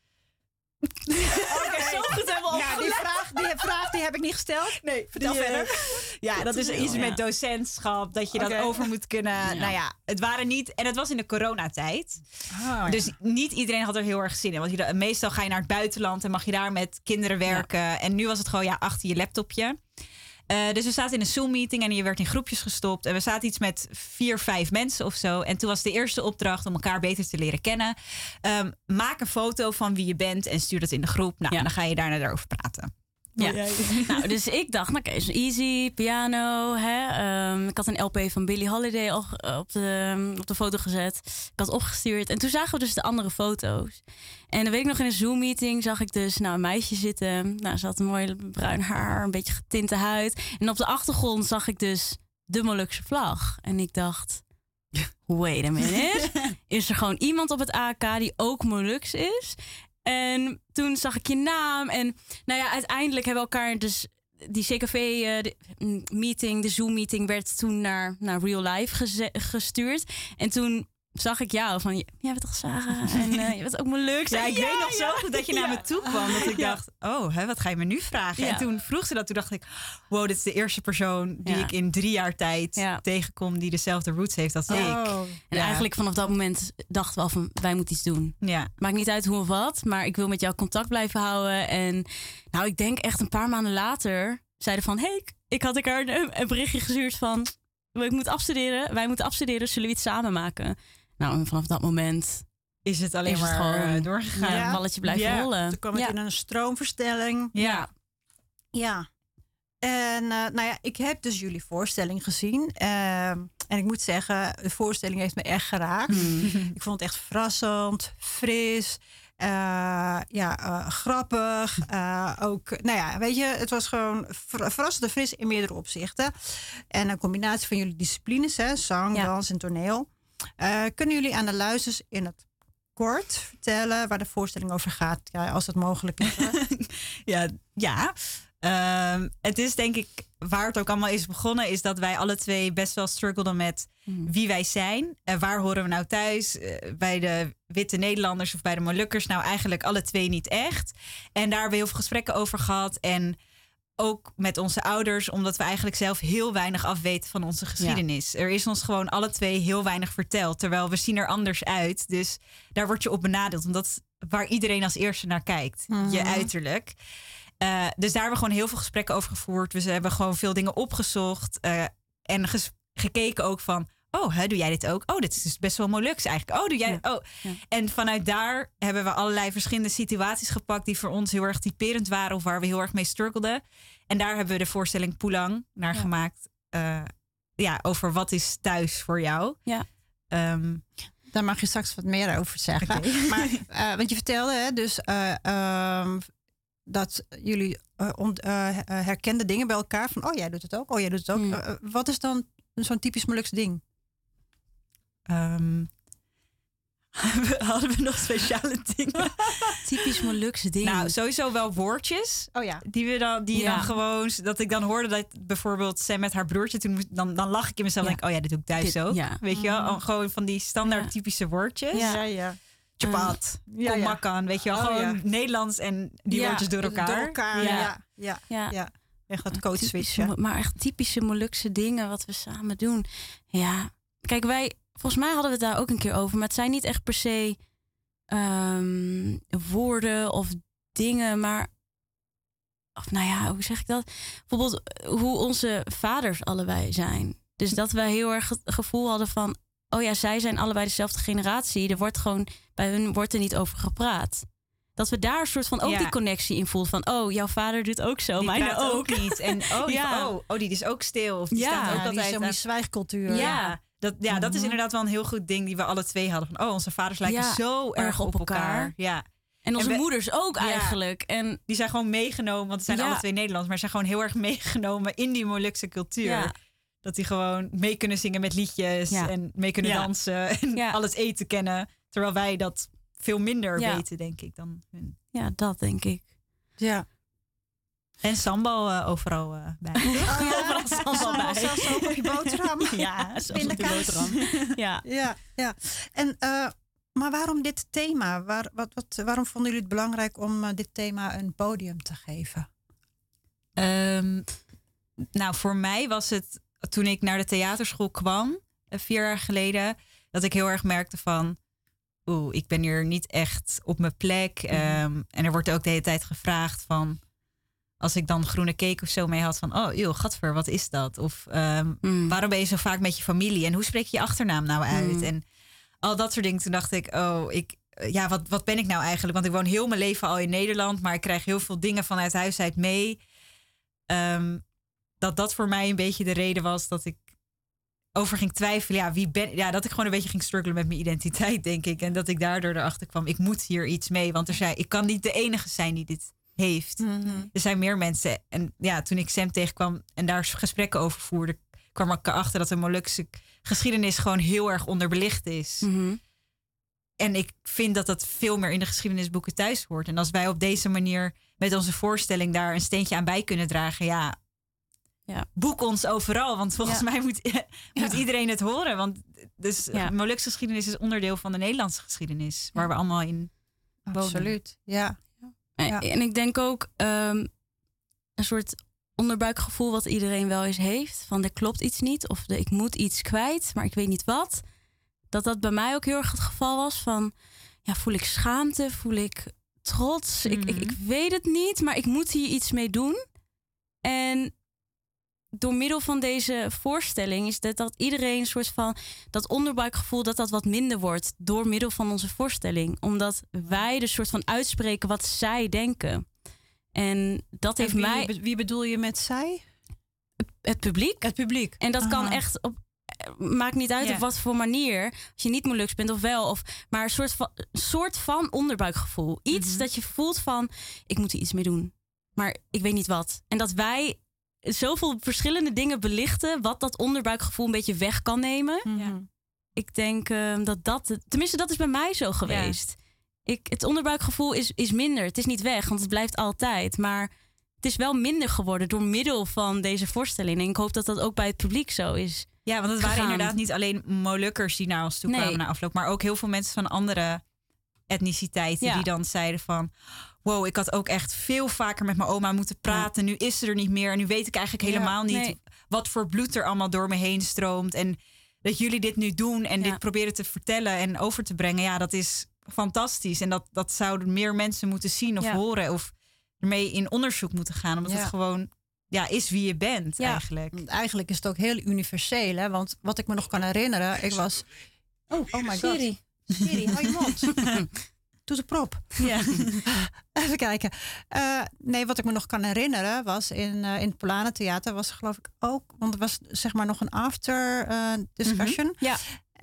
Oké, zo goed hebben we Ja, die vraag, die vraag die heb ik niet gesteld. Nee, vertel Die, uh, verder. Ja, dat is iets Ja. met docentschap, dat je Oké. dat over moet kunnen. Ja. Nou ja, het waren niet... En het was in de coronatijd. Oh, Dus niet iedereen had er heel erg zin in. Want je, meestal ga je naar het buitenland en mag je daar met kinderen werken. En nu was het gewoon ja, achter je laptopje. Uh, dus we zaten in een Zoom-meeting en je werd in groepjes gestopt. En we zaten iets met vier, vijf mensen of zo. En toen was de eerste opdracht om elkaar beter te leren kennen. Um, maak een foto van wie je bent en stuur dat in de groep. Nou, Ja. dan ga je daarna daarover praten. Ja. Nou, dus ik dacht, nou, oké, is easy, piano. Hè? Ehm, ik had een L P van Billie Holiday al ge- op de, op de foto gezet. Ik had opgestuurd. En toen zagen we dus de andere foto's. En dan weet ik nog, in een Zoom-meeting zag ik dus nou, een meisje zitten. Nou, ze had een mooi bruin haar, een beetje getinte huid. En op de achtergrond zag ik dus de Molukse vlag. En ik dacht, wait a minute. Is er gewoon iemand op het A K die ook Moluks is? En toen zag ik je naam. En nou ja, uiteindelijk hebben we elkaar dus... Die C K V-meeting, de Zoom-meeting... werd toen naar, naar Real Life geze- gestuurd. En toen zag ik jou van... Jij bent toch Sarah? En uh, je bent ook Moluks. Ja, ik weet nog zo goed dat je naar me toe kwam. Dat ik Ja. dacht, oh, hè, wat ga je me nu vragen? Ja. En toen vroeg ze dat. Toen dacht ik, wow, dit is de eerste persoon... die Ja. ik in drie jaar tijd Ja. tegenkom... die dezelfde roots heeft als ik. Oh. En Ja. eigenlijk vanaf dat moment dachten we al van... wij moeten iets doen. Ja. Maakt niet uit hoe of wat, maar ik wil met jou contact blijven houden. En nou, ik denk echt een paar maanden later zeiden van... hey, ik, ik had elkaar een, een berichtje gestuurd van... ik moet afstuderen, wij moeten afstuderen, zullen we iets samen maken? Nou, en vanaf dat moment Is het alleen is het maar gewoon eh, doorgegaan. ja, Ja. een balletje blijven Ja. rollen. Toen kwam het ja. in een stroomverstelling. Ja. Ja. En uh, nou ja, ik heb dus jullie voorstelling gezien. Uh, en ik moet zeggen, de voorstelling heeft me echt geraakt. Ik vond het echt verrassend, fris, uh, ja, uh, grappig. Uh, ook, nou ja, weet je, het was gewoon ver- verrassend en fris in meerdere opzichten. En een combinatie van jullie disciplines, hè, zang, Ja. dans en toneel. Uh, kunnen jullie aan de luisteraars in het kort vertellen waar de voorstelling over gaat, ja, als dat mogelijk is? Hè? Ja, ja. Ehm, het is denk ik, waar het ook allemaal is begonnen... is dat wij alle twee best wel struggelden met Mm. wie wij zijn. En waar horen we nou thuis? Eh, bij de witte Nederlanders of bij de Molukkers? Nou, eigenlijk alle twee niet echt. En daar hebben we heel veel gesprekken over gehad. En ook met onze ouders, omdat we eigenlijk zelf heel weinig afweten van onze geschiedenis. Er is ons gewoon alle twee heel weinig verteld. Terwijl we zien er anders uit. Dus daar word je op benadeeld. Omdat dat is waar iedereen als eerste naar kijkt. Mhm. Je uiterlijk. Uh, dus daar hebben we gewoon heel veel gesprekken over gevoerd. Dus we hebben gewoon veel dingen opgezocht. Uh, en ges- gekeken ook van... Oh, hè, doe jij dit ook? Oh, dit is dus best wel Moluks eigenlijk. Oh, doe jij... Ja. Oh. Ja. En vanuit daar hebben we allerlei verschillende situaties gepakt... die voor ons heel erg typerend waren... of waar we heel erg mee struggelden. En daar hebben we de voorstelling Pulang naar Ja. gemaakt. Uh, ja, over wat is thuis voor jou. Ja. Um, Daar mag je straks wat meer over zeggen. Oké. Maar, uh, want je vertelde hè, dus uh, um, dat jullie uh, on, uh, herkende dingen bij elkaar. Van, oh, jij doet het ook. Oh, jij doet het ook. Mm. Uh, wat is dan zo'n typisch Moluks ding? um, hadden we nog speciale dingen? Typisch Molukse dingen. Nou, sowieso wel woordjes. Oh ja. Die we dan, die Ja. dan gewoon, dat ik dan hoorde dat bijvoorbeeld Sam met haar broertje, toen moest- dan, dan lach ik in mezelf en Ja. denk, oh ja, dit doe ik thuis Dit- ook. ja. Weet je wel, Mhm. Al- gewoon van die standaard Ja. typische woordjes. Ja. Ja, ja. Chapat, Ja, kom ja. makkan, weet je wel, Oh, gewoon ja. Nederlands en die Ja, woordjes door elkaar. Door elkaar, Ja. ja. Ja, ja. ja. Echt dat code Typische switchen. Mo- Maar echt typische Molukse dingen wat we samen doen. Ja, kijk, wij... Volgens mij hadden we het daar ook een keer over. Maar het zijn niet echt per se um, woorden of dingen, maar... Of nou ja, hoe zeg ik dat? Bijvoorbeeld hoe onze vaders allebei zijn. Dus dat we heel erg het gevoel hadden van... oh ja, zij zijn allebei dezelfde generatie. Er wordt gewoon, bij hun wordt er niet over gepraat. Dat we daar een soort van ook Ja. die connectie in voelen. Van, oh, jouw vader doet ook zo, Die mijne praat ook. ook niet. En oh, die, Ja. oh, oh, die is ook stil. Of die Ja. staat ook Ja, die altijd is om aan- die zwijgcultuur. Ja. Ja, dat, ja dat is Mhm. inderdaad wel een heel goed ding die we alle twee hadden. Van, oh, onze vaders lijken Ja, zo erg op elkaar. Ja. En onze En we- moeders ook Ja. eigenlijk. En Die zijn gewoon meegenomen, want ze zijn Ja. alle twee Nederlands, maar ze zijn gewoon heel erg meegenomen in die Molukse cultuur. Ja. Dat die gewoon mee kunnen zingen met liedjes Ja. en mee kunnen Ja. dansen en Ja. al het eten kennen. Terwijl wij dat veel minder Ja. weten, denk ik, dan hun. ja, dat denk ik. Ja. En sambal eh, overal eh, bij. Overal sambal bij. Zelfs ook op je boterham. Ja, Zelfs op de Pindakaas. boterham. Ja. Ja, ja. En, eh, maar waarom dit thema? Waar, wat, wat, waarom vonden jullie het belangrijk om eh, dit thema een podium te geven? Ehm, nou, voor mij was het toen ik naar de theaterschool kwam, eh, vier jaar geleden, dat ik heel erg merkte van, oeh, ik ben hier niet echt op mijn plek. Ehm, en er wordt ook de hele tijd gevraagd van, als ik dan groene cake of zo mee had, van, oh, eeuw, gadver, wat is dat? Of ehm, Mm. waarom ben je zo vaak met je familie? En hoe spreek je je achternaam nou uit? Mm. En al dat soort dingen. Toen dacht ik, oh, ik, ja, wat, wat ben ik nou eigenlijk? Want ik woon heel mijn leven al in Nederland, maar ik krijg heel veel dingen vanuit huis uit mee. Ehm, dat dat voor mij een beetje de reden was dat ik over ging twijfelen. Ja, wie ben, ja, dat ik gewoon een beetje ging struggelen met mijn identiteit, denk ik. En dat ik daardoor erachter kwam, ik moet hier iets mee. Want er zei, ik kan niet de enige zijn die dit heeft. Er zijn meer mensen. En ja, toen ik Sam tegenkwam en daar gesprekken over voerde, kwam ik erachter dat de Molukse geschiedenis gewoon heel erg onderbelicht is. Mhm. En ik vind dat dat veel meer in de geschiedenisboeken thuis hoort. En als wij op deze manier met onze voorstelling daar een steentje aan bij kunnen dragen, ja, Ja. boek ons overal. Want volgens Ja. mij moet, moet iedereen het horen. Want dus Ja. Molukse geschiedenis is onderdeel van de Nederlandse geschiedenis, waar we allemaal in wonen. Absoluut, ja. En, Ja. en ik denk ook ehm, een soort onderbuikgevoel wat iedereen wel eens heeft. Van er klopt iets niet of de, ik moet iets kwijt, maar ik weet niet wat. Dat dat bij mij ook heel erg het geval was van, ja, voel ik schaamte, voel ik trots. ik, ik, ik weet het niet, maar ik moet hier iets mee doen. En door middel van deze voorstelling is dat, dat iedereen een soort van dat onderbuikgevoel dat dat wat minder wordt door middel van onze voorstelling. Omdat wij dus soort van uitspreken wat zij denken. En dat heeft En wie, mij, be- wie bedoel je met zij? het publiek. Het publiek. En dat kan Ah. echt op. Maakt niet uit Ja. op wat voor manier. Als je niet Moluks bent of wel. Of, maar een soort van, een soort van onderbuikgevoel. Iets Mhm. dat je voelt van, ik moet er iets mee doen. Maar ik weet niet wat. En dat wij zoveel verschillende dingen belichten. Wat dat onderbuikgevoel een beetje weg kan nemen. Mhm. Ik denk eh, dat dat... Tenminste, dat is bij mij zo geweest. Ik, het onderbuikgevoel is, is minder. Het is niet weg, want het blijft altijd. Maar het is wel minder geworden door middel van deze voorstelling. En ik hoop dat dat ook bij het publiek zo is. Ja, want het waren gegaan. inderdaad niet alleen Molukkers die naar ons toe Nee. kwamen na afloop, maar ook heel veel mensen van andere etniciteiten Ja. die dan zeiden van, wow, ik had ook echt veel vaker met mijn oma moeten praten. Nu is ze er niet meer en nu weet ik eigenlijk helemaal niet nee. wat voor bloed er allemaal door me heen stroomt. En dat jullie dit nu doen en Ja. dit proberen te vertellen en over te brengen, ja, dat is fantastisch. En dat, dat zouden meer mensen moeten zien of Ja. horen of ermee in onderzoek moeten gaan, omdat Ja. het gewoon ja, is wie je bent Ja. eigenlijk. Want eigenlijk is het ook heel universeel, hè? Want wat ik me nog kan herinneren, ik was... Oh, oh my god. Siri. Siri, hou je mond. Doe de prop. Ja. Even kijken. Eh, nee, wat ik me nog kan herinneren was in, eh, in het Polanentheater was geloof ik ook, want er was zeg maar nog een after eh, discussion. Ja.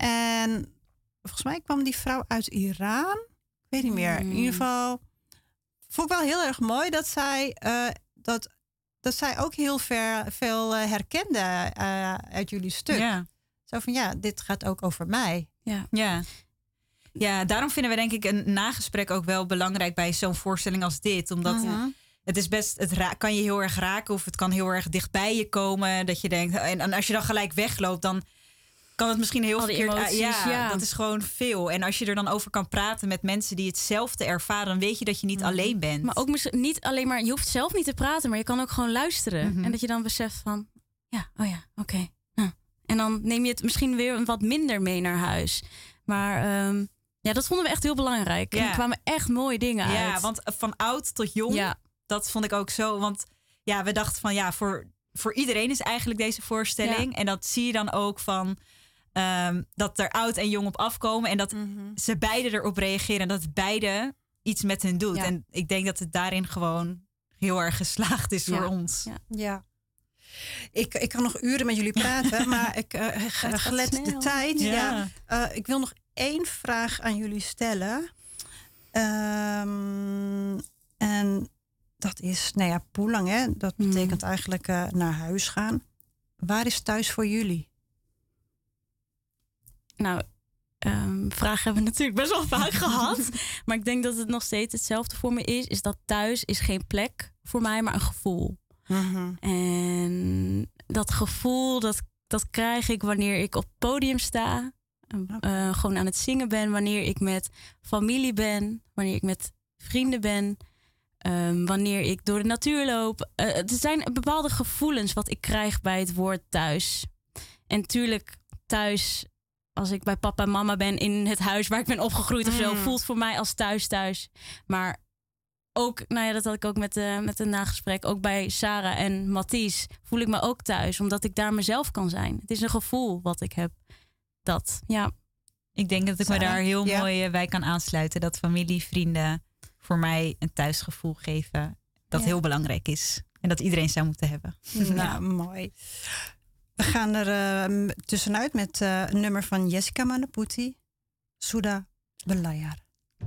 En volgens mij kwam die vrouw uit Iran. Ik weet niet meer. In Hmm. ieder geval vond ik wel heel erg mooi dat zij eh, dat dat zij ook heel ver, veel eh, herkende eh, uit jullie stuk. Ja. Zo van ja, dit gaat ook over mij. Ja. Ja. Ja, daarom vinden we denk ik een nagesprek ook wel belangrijk bij zo'n voorstelling als dit. Omdat Mhm. het is best, het ra- kan je heel erg raken of het kan heel erg dichtbij je komen. Dat je denkt, en, en als je dan gelijk wegloopt, dan kan het misschien heel Al die verkeerd. emoties, ja, ja. dat is gewoon veel. En als je er dan over kan praten met mensen die hetzelfde ervaren, dan weet je dat je niet alleen bent. Maar ook misschien niet alleen maar, je hoeft zelf niet te praten, maar je kan ook gewoon luisteren. Mhm. En dat je dan beseft van, ja, oh ja, oké. ja. En dan neem je het misschien weer wat minder mee naar huis. Maar ehm, Ja, dat vonden we echt heel belangrijk. Ja. En er kwamen echt mooie dingen uit. Ja, want van oud tot jong, Ja. dat vond ik ook zo. Want ja, we dachten van ja, voor, voor iedereen is eigenlijk deze voorstelling. Ja. En dat zie je dan ook van ehm, dat er oud en jong op afkomen. En dat Mhm. ze beide erop reageren. En dat het beide iets met hen doet. Ja. En ik denk dat het daarin gewoon heel erg geslaagd is Ja. voor ons. Ja. Ja. Ik, ik kan nog uren met jullie praten, maar ik uh, gaat gelet de snel. tijd. Ja. Ja. Uh, ik wil nog één vraag aan jullie stellen. Um, en dat is, nou ja, Pulang, hè? Dat Hmm. betekent eigenlijk uh, naar huis gaan. Waar is thuis voor jullie? Nou, um, vragen hebben we natuurlijk best wel vaak gehad. Maar ik denk dat het nog steeds hetzelfde voor me is. Is dat thuis is geen plek voor mij, maar een gevoel. Mm-hmm. En dat gevoel, dat, dat krijg ik wanneer ik op het podium sta. Okay. Uh, gewoon aan het zingen ben. Wanneer ik met familie ben. Wanneer ik met vrienden ben. Um, wanneer ik door de natuur loop. Uh, er zijn bepaalde gevoelens wat ik krijg bij het woord thuis. En natuurlijk thuis, als ik bij papa en mama ben in het huis waar ik ben opgegroeid of zo, Mm. voelt voor mij als thuis thuis. Maar ook, nou ja, dat had ik ook met, uh, met een nagesprek. Ook bij Sarah en Mathies voel ik me ook thuis. Omdat ik daar mezelf kan zijn. Het is een gevoel wat ik heb. Dat, ja. Ik denk dat ik me Sarah? daar heel Ja. mooi uh, bij kan aansluiten. Dat familie, vrienden voor mij een thuisgevoel geven. Dat Ja. heel belangrijk is. En dat iedereen zou moeten hebben. Nou, mooi. We gaan er uh, tussenuit met uh, een nummer van Jessica Manaputi. Sudah Berlayar.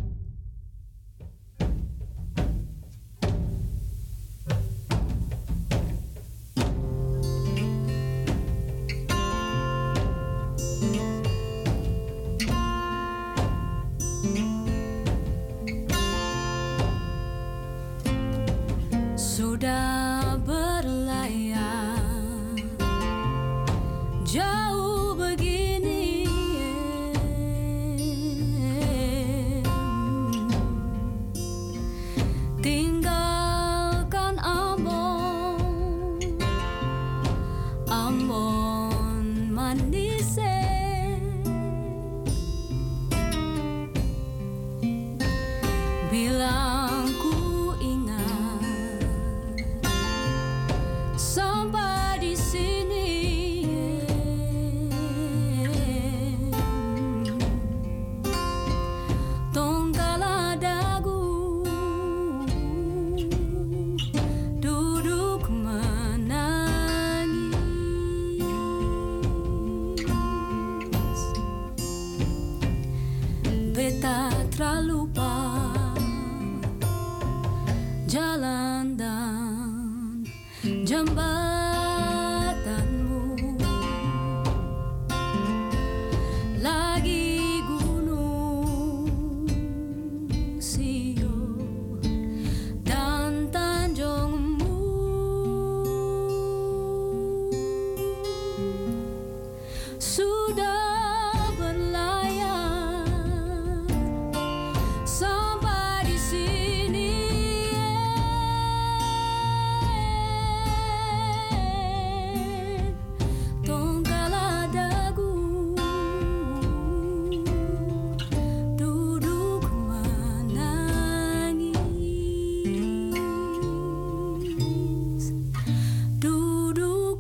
Sudah berlayar jauh begini, tinggalkan Ambon, Ambon manis. Bilang ku ingat sampai di sini, tongkala dagu duduk menangis. Beta terlupa jalan dan jembatanmu, lagi gunung Sio dan Tanjungmu. Sudah berlayar sampai di sini, tongkala dagu duduk menangis, duduk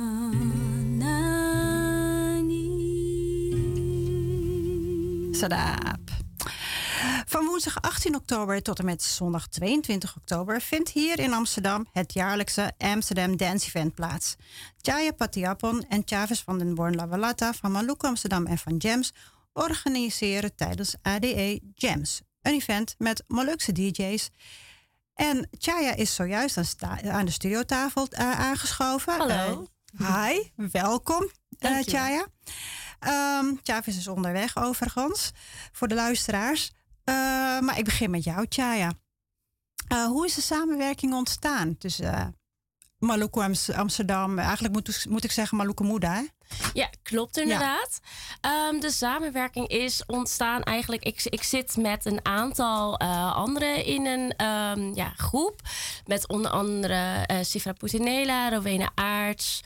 menangis. Sadap. Van woensdag achttien oktober tot en met zondag tweeëntwintig oktober vindt hier in Amsterdam het jaarlijkse Amsterdam Dance Event plaats. Chaya Patiapon en Chavis van den Born Lavalata van Maluku Amsterdam en van Jams organiseren tijdens A D E Jams, een event met Molukse D J's. En Chaya is zojuist aan, sta- aan de studiotafel uh, aangeschoven. Hallo. Uh, hi, welkom uh, Dankjewel. Chaya. Um, Chavis is onderweg overigens, voor de luisteraars. Uh, maar ik begin met jou, Chaya. Uh, hoe is de samenwerking ontstaan tussen uh, Maluku Ams- Amsterdam? Eigenlijk moet, moet ik zeggen Maluku Muda, hè? Ja, klopt inderdaad. Um, de samenwerking is ontstaan eigenlijk... Ik, ik zit met een aantal uh, anderen in een um, ja, groep. Met onder andere uh, Sifra Putinela, Rowena Aarts...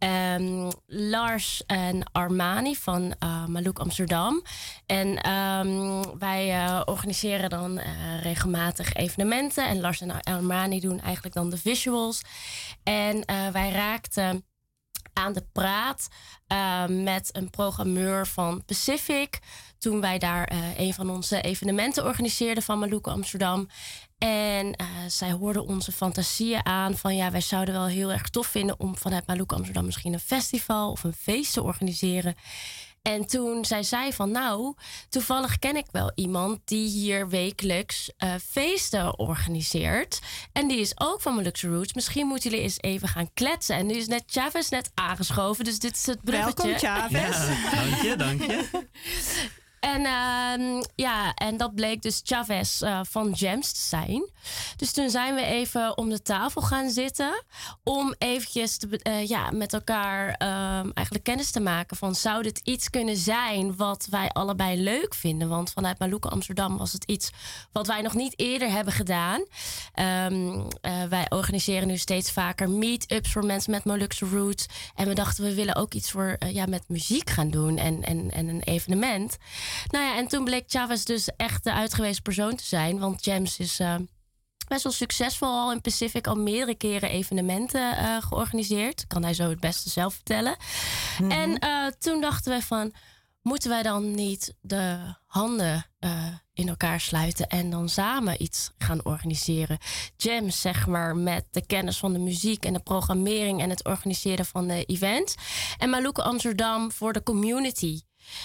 Um, Lars en Armani van uh, Malouk Amsterdam. En um, wij uh, organiseren dan uh, regelmatig evenementen. En Lars en Armani doen eigenlijk dan de visuals. En uh, wij raakten aan de praat uh, met een programmeur van Pacific. Toen wij daar uh, een van onze evenementen organiseerden van Malouk Amsterdam. En uh, zij hoorden onze fantasieën aan van ja, wij zouden wel heel erg tof vinden om vanuit Malouk Amsterdam misschien een festival of een feest te organiseren. En toen zei zij van nou, toevallig ken ik wel iemand die hier wekelijks uh, feesten organiseert. En die is ook van Molukse Roots. Misschien moeten jullie eens even gaan kletsen. En nu is net Chavez net aangeschoven, dus dit is het bruggetje. Welkom Chavez. Ja, dank je, dank je. En, uh, ja, en dat bleek dus Chavez uh, van Gems te zijn. Dus toen zijn we even om de tafel gaan zitten. Om eventjes te, uh, ja, met elkaar uh, eigenlijk kennis te maken. Van zou dit iets kunnen zijn wat wij allebei leuk vinden? Want vanuit Malouk Amsterdam was het iets wat wij nog niet eerder hebben gedaan. Um, uh, wij organiseren nu steeds vaker meet-ups voor mensen met Molukse Roots. En we dachten we willen ook iets voor, uh, ja, met muziek gaan doen. En, en, en een evenement. Nou ja, en toen bleek Chavez dus echt de uitgewezen persoon te zijn. Want Gems is uh, best wel succesvol al in Pacific. Al meerdere keren evenementen uh, georganiseerd. Kan hij zo het beste zelf vertellen. Mm-hmm. En uh, toen dachten we van, moeten wij dan niet de handen uh, in elkaar sluiten en dan samen iets gaan organiseren? Gems, zeg maar, met de kennis van de muziek en de programmering en het organiseren van de event. En Malouk Amsterdam voor de community.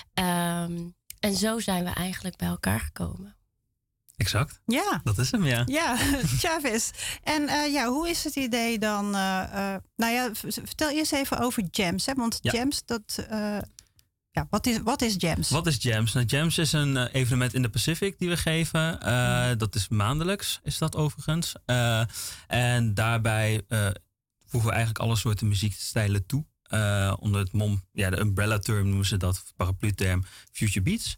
Um, En zo zijn we eigenlijk bij elkaar gekomen. Exact. Ja. Dat is hem, ja. Ja, Chavez. En uh, ja, hoe is het idee dan? Uh, uh, nou ja, vertel eerst even over Gems. Hè? Want ja. Gems, dat... Uh, ja, wat is, wat is Gems? Wat is Gems? Nou, Gems is een uh, evenement in de Pacific die we geven. Uh, hmm. Dat is maandelijks, is dat overigens. Uh, en daarbij uh, voegen we eigenlijk alle soorten muziekstijlen toe. Uh, onder het mom, ja, de umbrella term noemen ze dat, paraplu term, Future Beats.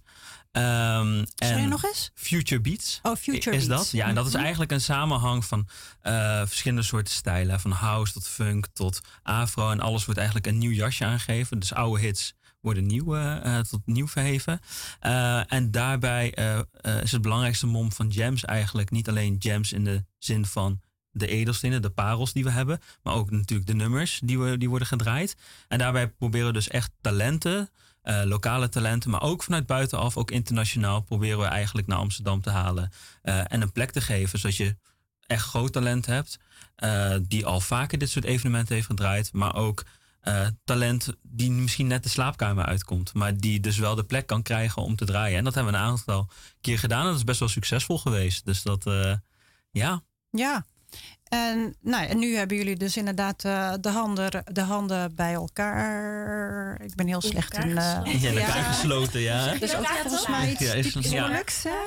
Um, Sorry, en nog eens? Future Beats. Oh, Future is Beats. Dat? Ja, en dat is eigenlijk een samenhang van uh, verschillende soorten stijlen. Van house tot funk tot afro. En alles wordt eigenlijk een nieuw jasje aangegeven. Dus oude hits worden nieuw, uh, tot nieuw verheven. Uh, en daarbij uh, uh, is het belangrijkste mom van Gems eigenlijk niet alleen Gems in de zin van de edelstenen, de parels die we hebben. Maar ook natuurlijk de nummers die, we, die worden gedraaid. En daarbij proberen we dus echt talenten, uh, lokale talenten, maar ook vanuit buitenaf, ook internationaal, proberen we eigenlijk naar Amsterdam te halen. Uh, en een plek te geven, zodat je echt groot talent hebt. Uh, die al vaker dit soort evenementen heeft gedraaid. Maar ook uh, talent die misschien net de slaapkamer uitkomt. Maar die dus wel de plek kan krijgen om te draaien. En dat hebben we een aantal keer gedaan. En dat is best wel succesvol geweest. Dus dat, uh, ja. Ja. En, nou, en nu hebben jullie dus inderdaad uh, de, handen, de handen bij elkaar. Ik ben heel slecht in... Uh, ja, in elkaar ja. gesloten, ja. Dus ook volgens mij iets ja, is, typisch ja. moeilijks. Uh,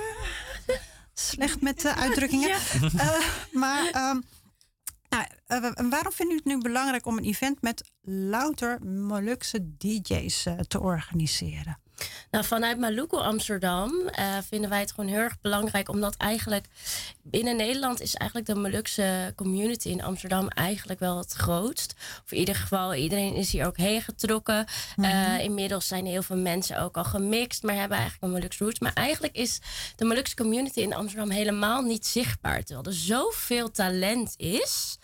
slecht met uh, uitdrukkingen. Ja. Uh, maar um, nou, uh, waarom vindt u het nu belangrijk om een event met louter Molukse D J's uh, te organiseren? Nou, vanuit Malouk Amsterdam uh, vinden wij het gewoon heel erg belangrijk. Omdat eigenlijk binnen Nederland is eigenlijk de Molukse community in Amsterdam eigenlijk wel het grootst. Of in ieder geval, iedereen is hier ook heen getrokken. Mm-hmm. Uh, inmiddels zijn heel veel mensen ook al gemixt, maar hebben eigenlijk een Molukse roots. Maar eigenlijk is de Molukse community in Amsterdam helemaal niet zichtbaar. Terwijl er zoveel talent is.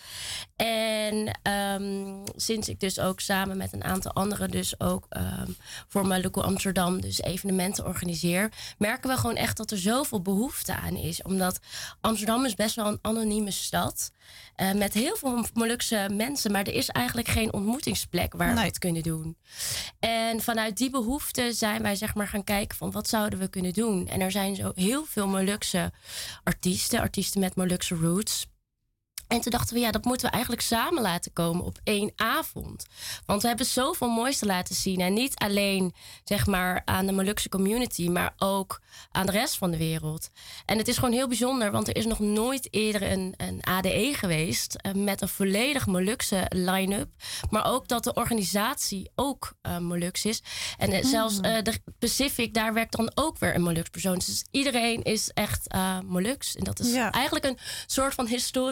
En um, sinds ik dus ook samen met een aantal anderen dus ook um, voor Malouk Amsterdam dus evenementen organiseer, merken we gewoon echt dat er zoveel behoefte aan is. Omdat Amsterdam is best wel een anonieme stad. Uh, met heel veel Molukse mensen. Maar er is eigenlijk geen ontmoetingsplek waar nee. we het kunnen doen. En vanuit die behoefte zijn wij zeg maar gaan kijken van wat zouden we kunnen doen. En er zijn zo heel veel Molukse artiesten. Artiesten met Molukse roots. En toen dachten we, ja, dat moeten we eigenlijk samen laten komen op één avond. Want we hebben zoveel moois te laten zien. En niet alleen, zeg maar, aan de Molukse community, maar ook aan de rest van de wereld. En het is gewoon heel bijzonder, want er is nog nooit eerder een, een A D E geweest uh, met een volledig Molukse line-up. Maar ook dat de organisatie ook uh, Moluks is. En uh, zelfs uh, de Pacific, daar werkt dan ook weer een Moluks persoon. Dus iedereen is echt uh, Moluks. En dat is ja. eigenlijk een soort van historisch moment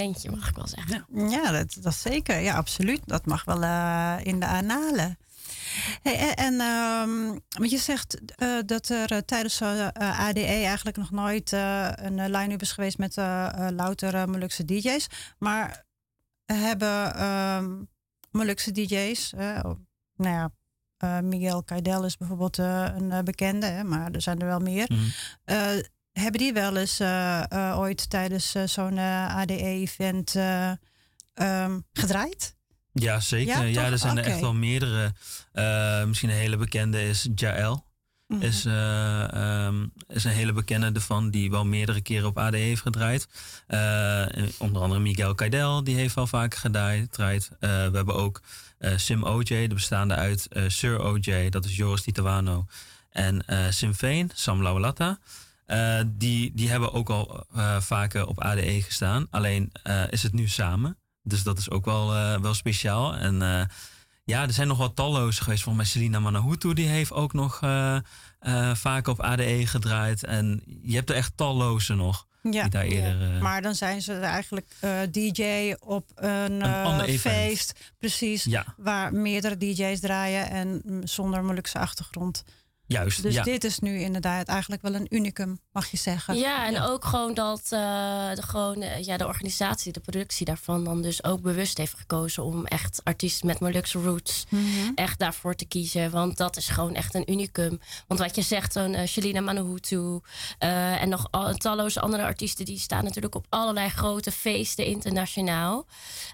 momentje, mag ik wel zeggen. Ja, dat, dat zeker. Ja, absoluut. Dat mag wel uh, in de annalen. Hey, en um, want je zegt uh, dat er uh, tijdens uh, A D E eigenlijk nog nooit uh, een uh, line-up is geweest met uh, uh, louter uh, Molukse D J's. Maar hebben um, Molukse D J's, uh, nou ja, uh, Miguel Kaidel is bijvoorbeeld uh, een uh, bekende, hè, maar er zijn er wel meer. Mm-hmm. Uh, hebben die wel eens uh, uh, ooit tijdens uh, zo'n uh, A D E-event uh, um, gedraaid? Ja, zeker. Ja, ja er zijn okay. er echt wel meerdere. Uh, misschien een hele bekende is Jael. Mm-hmm. Is, uh, um, is een hele bekende ervan die wel meerdere keren op A D E heeft gedraaid. Uh, onder andere Miguel Kaidel, die heeft wel vaker gedraaid. Uh, we hebben ook uh, Sim O J, de bestaande uit uh, Sir O J, dat is Joris Titawano. En uh, Sim Veen, Sam Lawalata. Uh, die, die hebben ook al uh, vaker op A D E gestaan. Alleen uh, is het nu samen. Dus dat is ook wel, uh, wel speciaal. En uh, ja, er zijn nog wel talloze geweest. Volgens mij Selina Manahutu, die heeft ook nog uh, uh, vaak op A D E gedraaid. En je hebt er echt talloze nog. Ja, die daar eerder, uh, maar dan zijn ze eigenlijk uh, D J op een, uh, een feest. Precies, ja. Waar meerdere D J's draaien en zonder Molukse achtergrond. Juist, dus ja. dit is nu inderdaad eigenlijk wel een unicum, mag je zeggen. Ja, en ja. ook gewoon dat uh, de, gewoon, uh, ja, de organisatie, de productie daarvan dan dus ook bewust heeft gekozen om echt artiesten met Molukse roots mm-hmm. echt daarvoor te kiezen. Want dat is gewoon echt een unicum. Want wat je zegt, zo'n uh, Selina Manahutu uh, en nog al, talloze andere artiesten, die staan natuurlijk op allerlei grote feesten internationaal.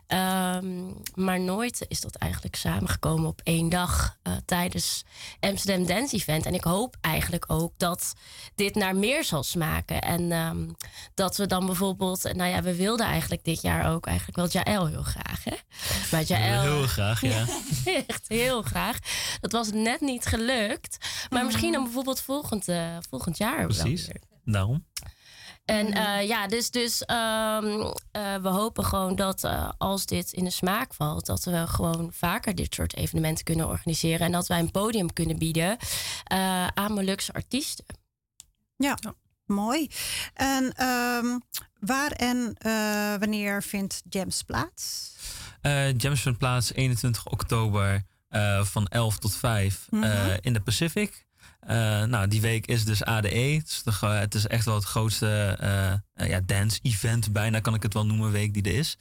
Um, maar nooit is dat eigenlijk samengekomen op één dag uh, tijdens Amsterdam Dance Event. En ik hoop eigenlijk ook dat dit naar meer zal smaken. En um, dat we dan bijvoorbeeld... Nou ja, we wilden eigenlijk dit jaar ook eigenlijk wel Jael heel graag. Hè? Maar Jael, heel graag, ja. ja. Echt heel graag. Dat was net niet gelukt. Maar mm. misschien dan bijvoorbeeld volgend, uh, volgend jaar. Precies, daarom. En uh, ja, dus, dus um, uh, we hopen gewoon dat uh, als dit in de smaak valt, dat we gewoon vaker dit soort evenementen kunnen organiseren. En dat wij een podium kunnen bieden uh, aan Molukse artiesten. Ja, ja. Mooi. En um, waar en uh, wanneer vindt Jams plaats? Uh, Jams vindt plaats eenentwintig oktober uh, van elf tot vijf mm-hmm. uh, in de Pacific. Uh, nou, die week is dus A D E. Het is, de, het is echt wel het grootste uh, uh, ja, dance-event, bijna kan ik het wel noemen, week die er is.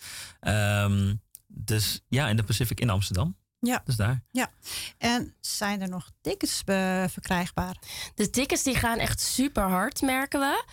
Um, dus ja, in de Pacific in Amsterdam. Ja. Dus daar. Ja. En zijn er nog tickets uh, verkrijgbaar? De tickets die gaan echt super hard, merken we.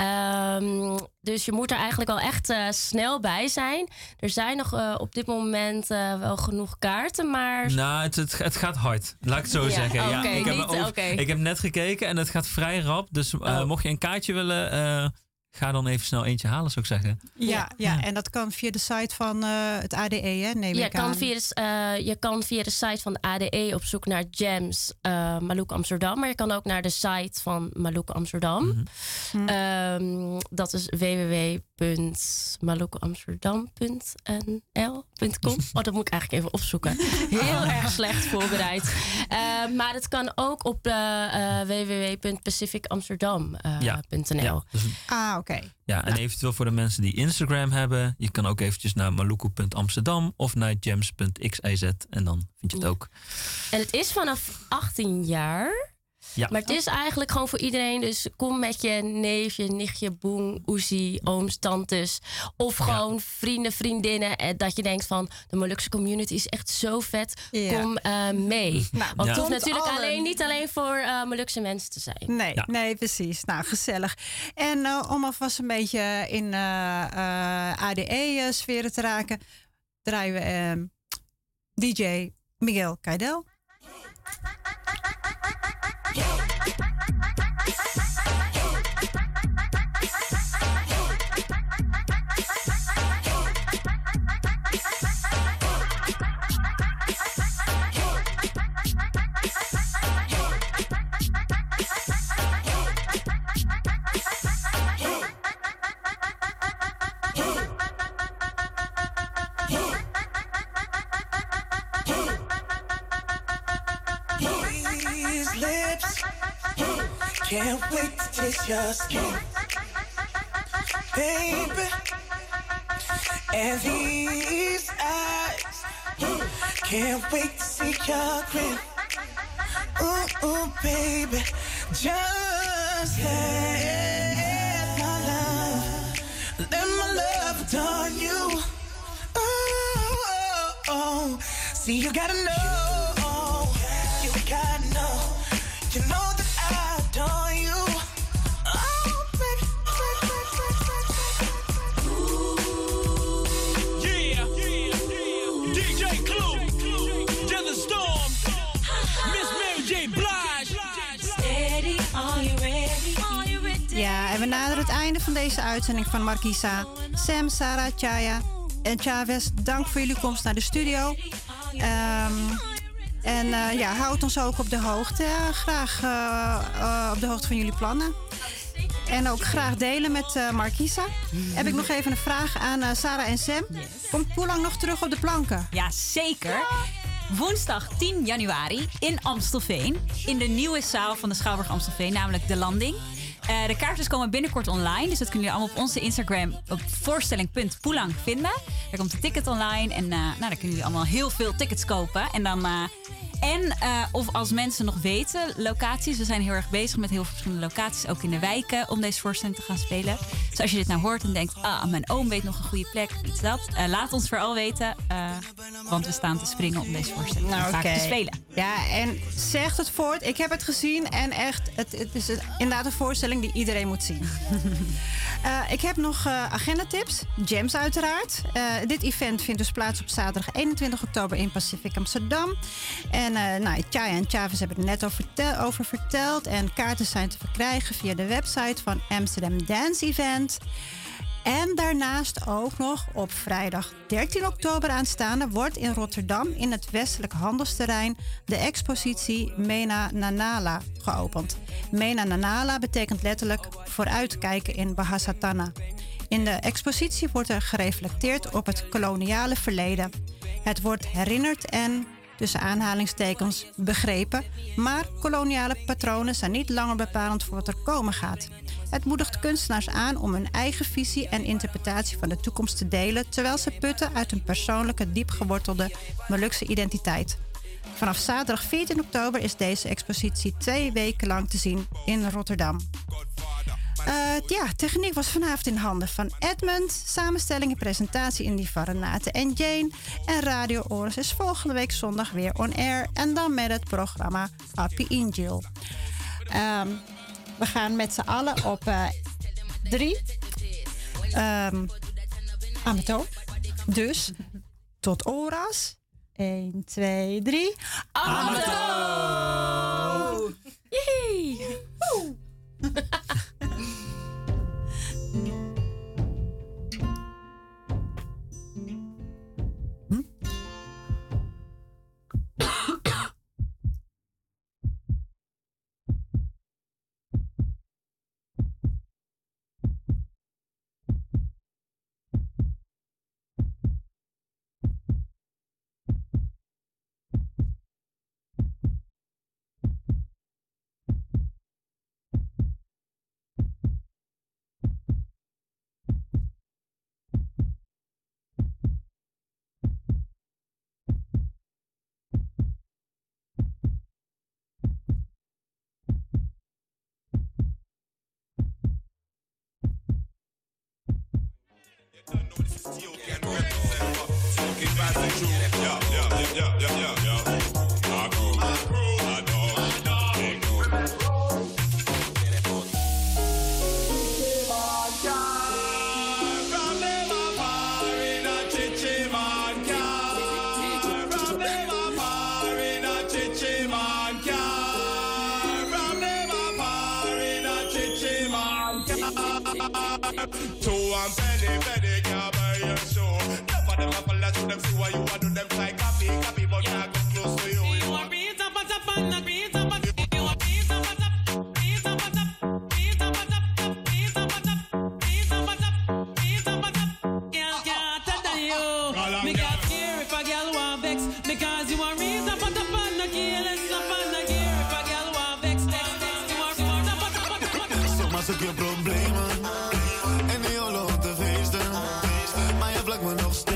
Um, dus je moet er eigenlijk wel echt uh, snel bij zijn. Er zijn nog uh, op dit moment uh, wel genoeg kaarten, maar... Nou, het, het, het gaat hard. Laat ik het zo ja, zeggen. Okay, ja, ik, heb niet, over, okay. ik heb net gekeken en het gaat vrij rap. Dus uh, oh. mocht je een kaartje willen... Uh, ga dan even snel eentje halen, zou ik zeggen. Ja, ja, ja. En dat kan via de site van uh, het A D E, hè, neem ja, ik aan. Kan via de, uh, je kan via de site van de A D E op zoek naar Jams uh, Malouk Amsterdam. Maar je kan ook naar de site van Malouk Amsterdam. Mm-hmm. Um, dat is w w w punt malouk amsterdam punt n l punt com. Oh, dat moet ik eigenlijk even opzoeken. Heel erg slecht voorbereid. Uh, maar het kan ook op uh, uh, w w w punt pacific amsterdam punt n l. Ja. Ja. Ah, oké. Okay. Ja, en eventueel voor de mensen die Instagram hebben, je kan ook eventjes naar maluku punt amsterdam of naar jams punt x i z en dan vind je het ook. En het is vanaf achttien jaar. Ja. Maar het is eigenlijk gewoon voor iedereen. Dus kom met je neefje, nichtje, boem, oezie, ooms, tantes. Of gewoon ja. vrienden, vriendinnen. En dat je denkt van, de Molukse community is echt zo vet. Ja. Kom uh, mee. Nou, Want ja. het hoeft natuurlijk alleen, alleen, niet alleen voor uh, Molukse mensen te zijn. Nee, ja. nee, precies. Nou, gezellig. En uh, om alvast een beetje in uh, uh, A D E-sferen te raken, draaien we uh, D J Miguel Kaidel. Can't wait to taste your skin, baby. And these eyes can't wait to see your grin. Ooh, ooh, baby, just let my love, let my love adorn you. Oh, oh, oh. See, you gotta know, you gotta know, you know that I adore you. Oh, baby, yeah, yeah, D J Clue, Desert Storm, Miss Mary J. Blige. Steady, are you ready? Are you ready? Ja, en we naderen het einde van deze uitzending van Marquisa. Sam, Sarah, Chaya en Chavez, dank voor jullie komst naar de studio. Um, en uh, ja, houd ons ook op de hoogte. Ja, graag uh, uh, op de hoogte van jullie plannen. En ook graag delen met uh, Marquisa. Heb ik nog even een vraag aan uh, Sarah en Sam. Yes. Komt Poelang nog terug op de planken? Ja, zeker. Woensdag tien januari in Amstelveen. In de nieuwe zaal van de Schouwburg Amstelveen, namelijk De Landing. Uh, de kaartjes komen binnenkort online. Dus dat kunnen jullie allemaal op onze Instagram op voorstelling punt poelang vinden. Daar komt de ticket online. En uh, nou, daar kunnen jullie allemaal heel veel tickets kopen. En dan... Uh, En uh, of als mensen nog weten, locaties. We zijn heel erg bezig met heel veel verschillende locaties. Ook in de wijken om deze voorstelling te gaan spelen. Dus als je dit nou hoort en denkt... ah, mijn oom weet nog een goede plek, iets dat. Uh, laat ons vooral weten. Uh, want we staan te springen om deze voorstelling nou, vaak okay. te spelen. Ja, en zegt het voort. Ik heb het gezien. En echt, het, het is inderdaad een voorstelling die iedereen moet zien. uh, ik heb nog uh, agendatips. Jams uiteraard. Uh, dit event vindt dus plaats op zaterdag eenentwintig oktober in Pacific Amsterdam. En uh, nou, Chaya en Chavez hebben er net over, vertel, over verteld. En kaarten zijn te verkrijgen via de website van Amsterdam Dance Event. En daarnaast ook nog op vrijdag dertien oktober aanstaande... wordt in Rotterdam in het westelijk handelsterrein... de expositie Mena Nanala geopend. Mena Nanala betekent letterlijk vooruitkijken in Bahasa Tanah. In de expositie wordt er gereflecteerd op het koloniale verleden. Het wordt herinnerd en... tussen aanhalingstekens begrepen, maar koloniale patronen zijn niet langer bepalend voor wat er komen gaat. Het moedigt kunstenaars aan om hun eigen visie en interpretatie van de toekomst te delen, terwijl ze putten uit hun persoonlijke, diep gewortelde Molukse identiteit. Vanaf zaterdag veertien oktober is deze expositie twee weken lang te zien in Rotterdam. Uh, ja, techniek was vanavond in handen van Edmund. Samenstelling en presentatie in die van Renate en Jane. En Radio Oris is volgende week zondag weer on air. En dan met het programma Happy Angel. Um, we gaan met z'n allen op uh, drie. Um, Amato. Dus tot Oras. één, twee, drie. Amato! Yee! Geen problemen en heel op de feesten. plek me nog steeds.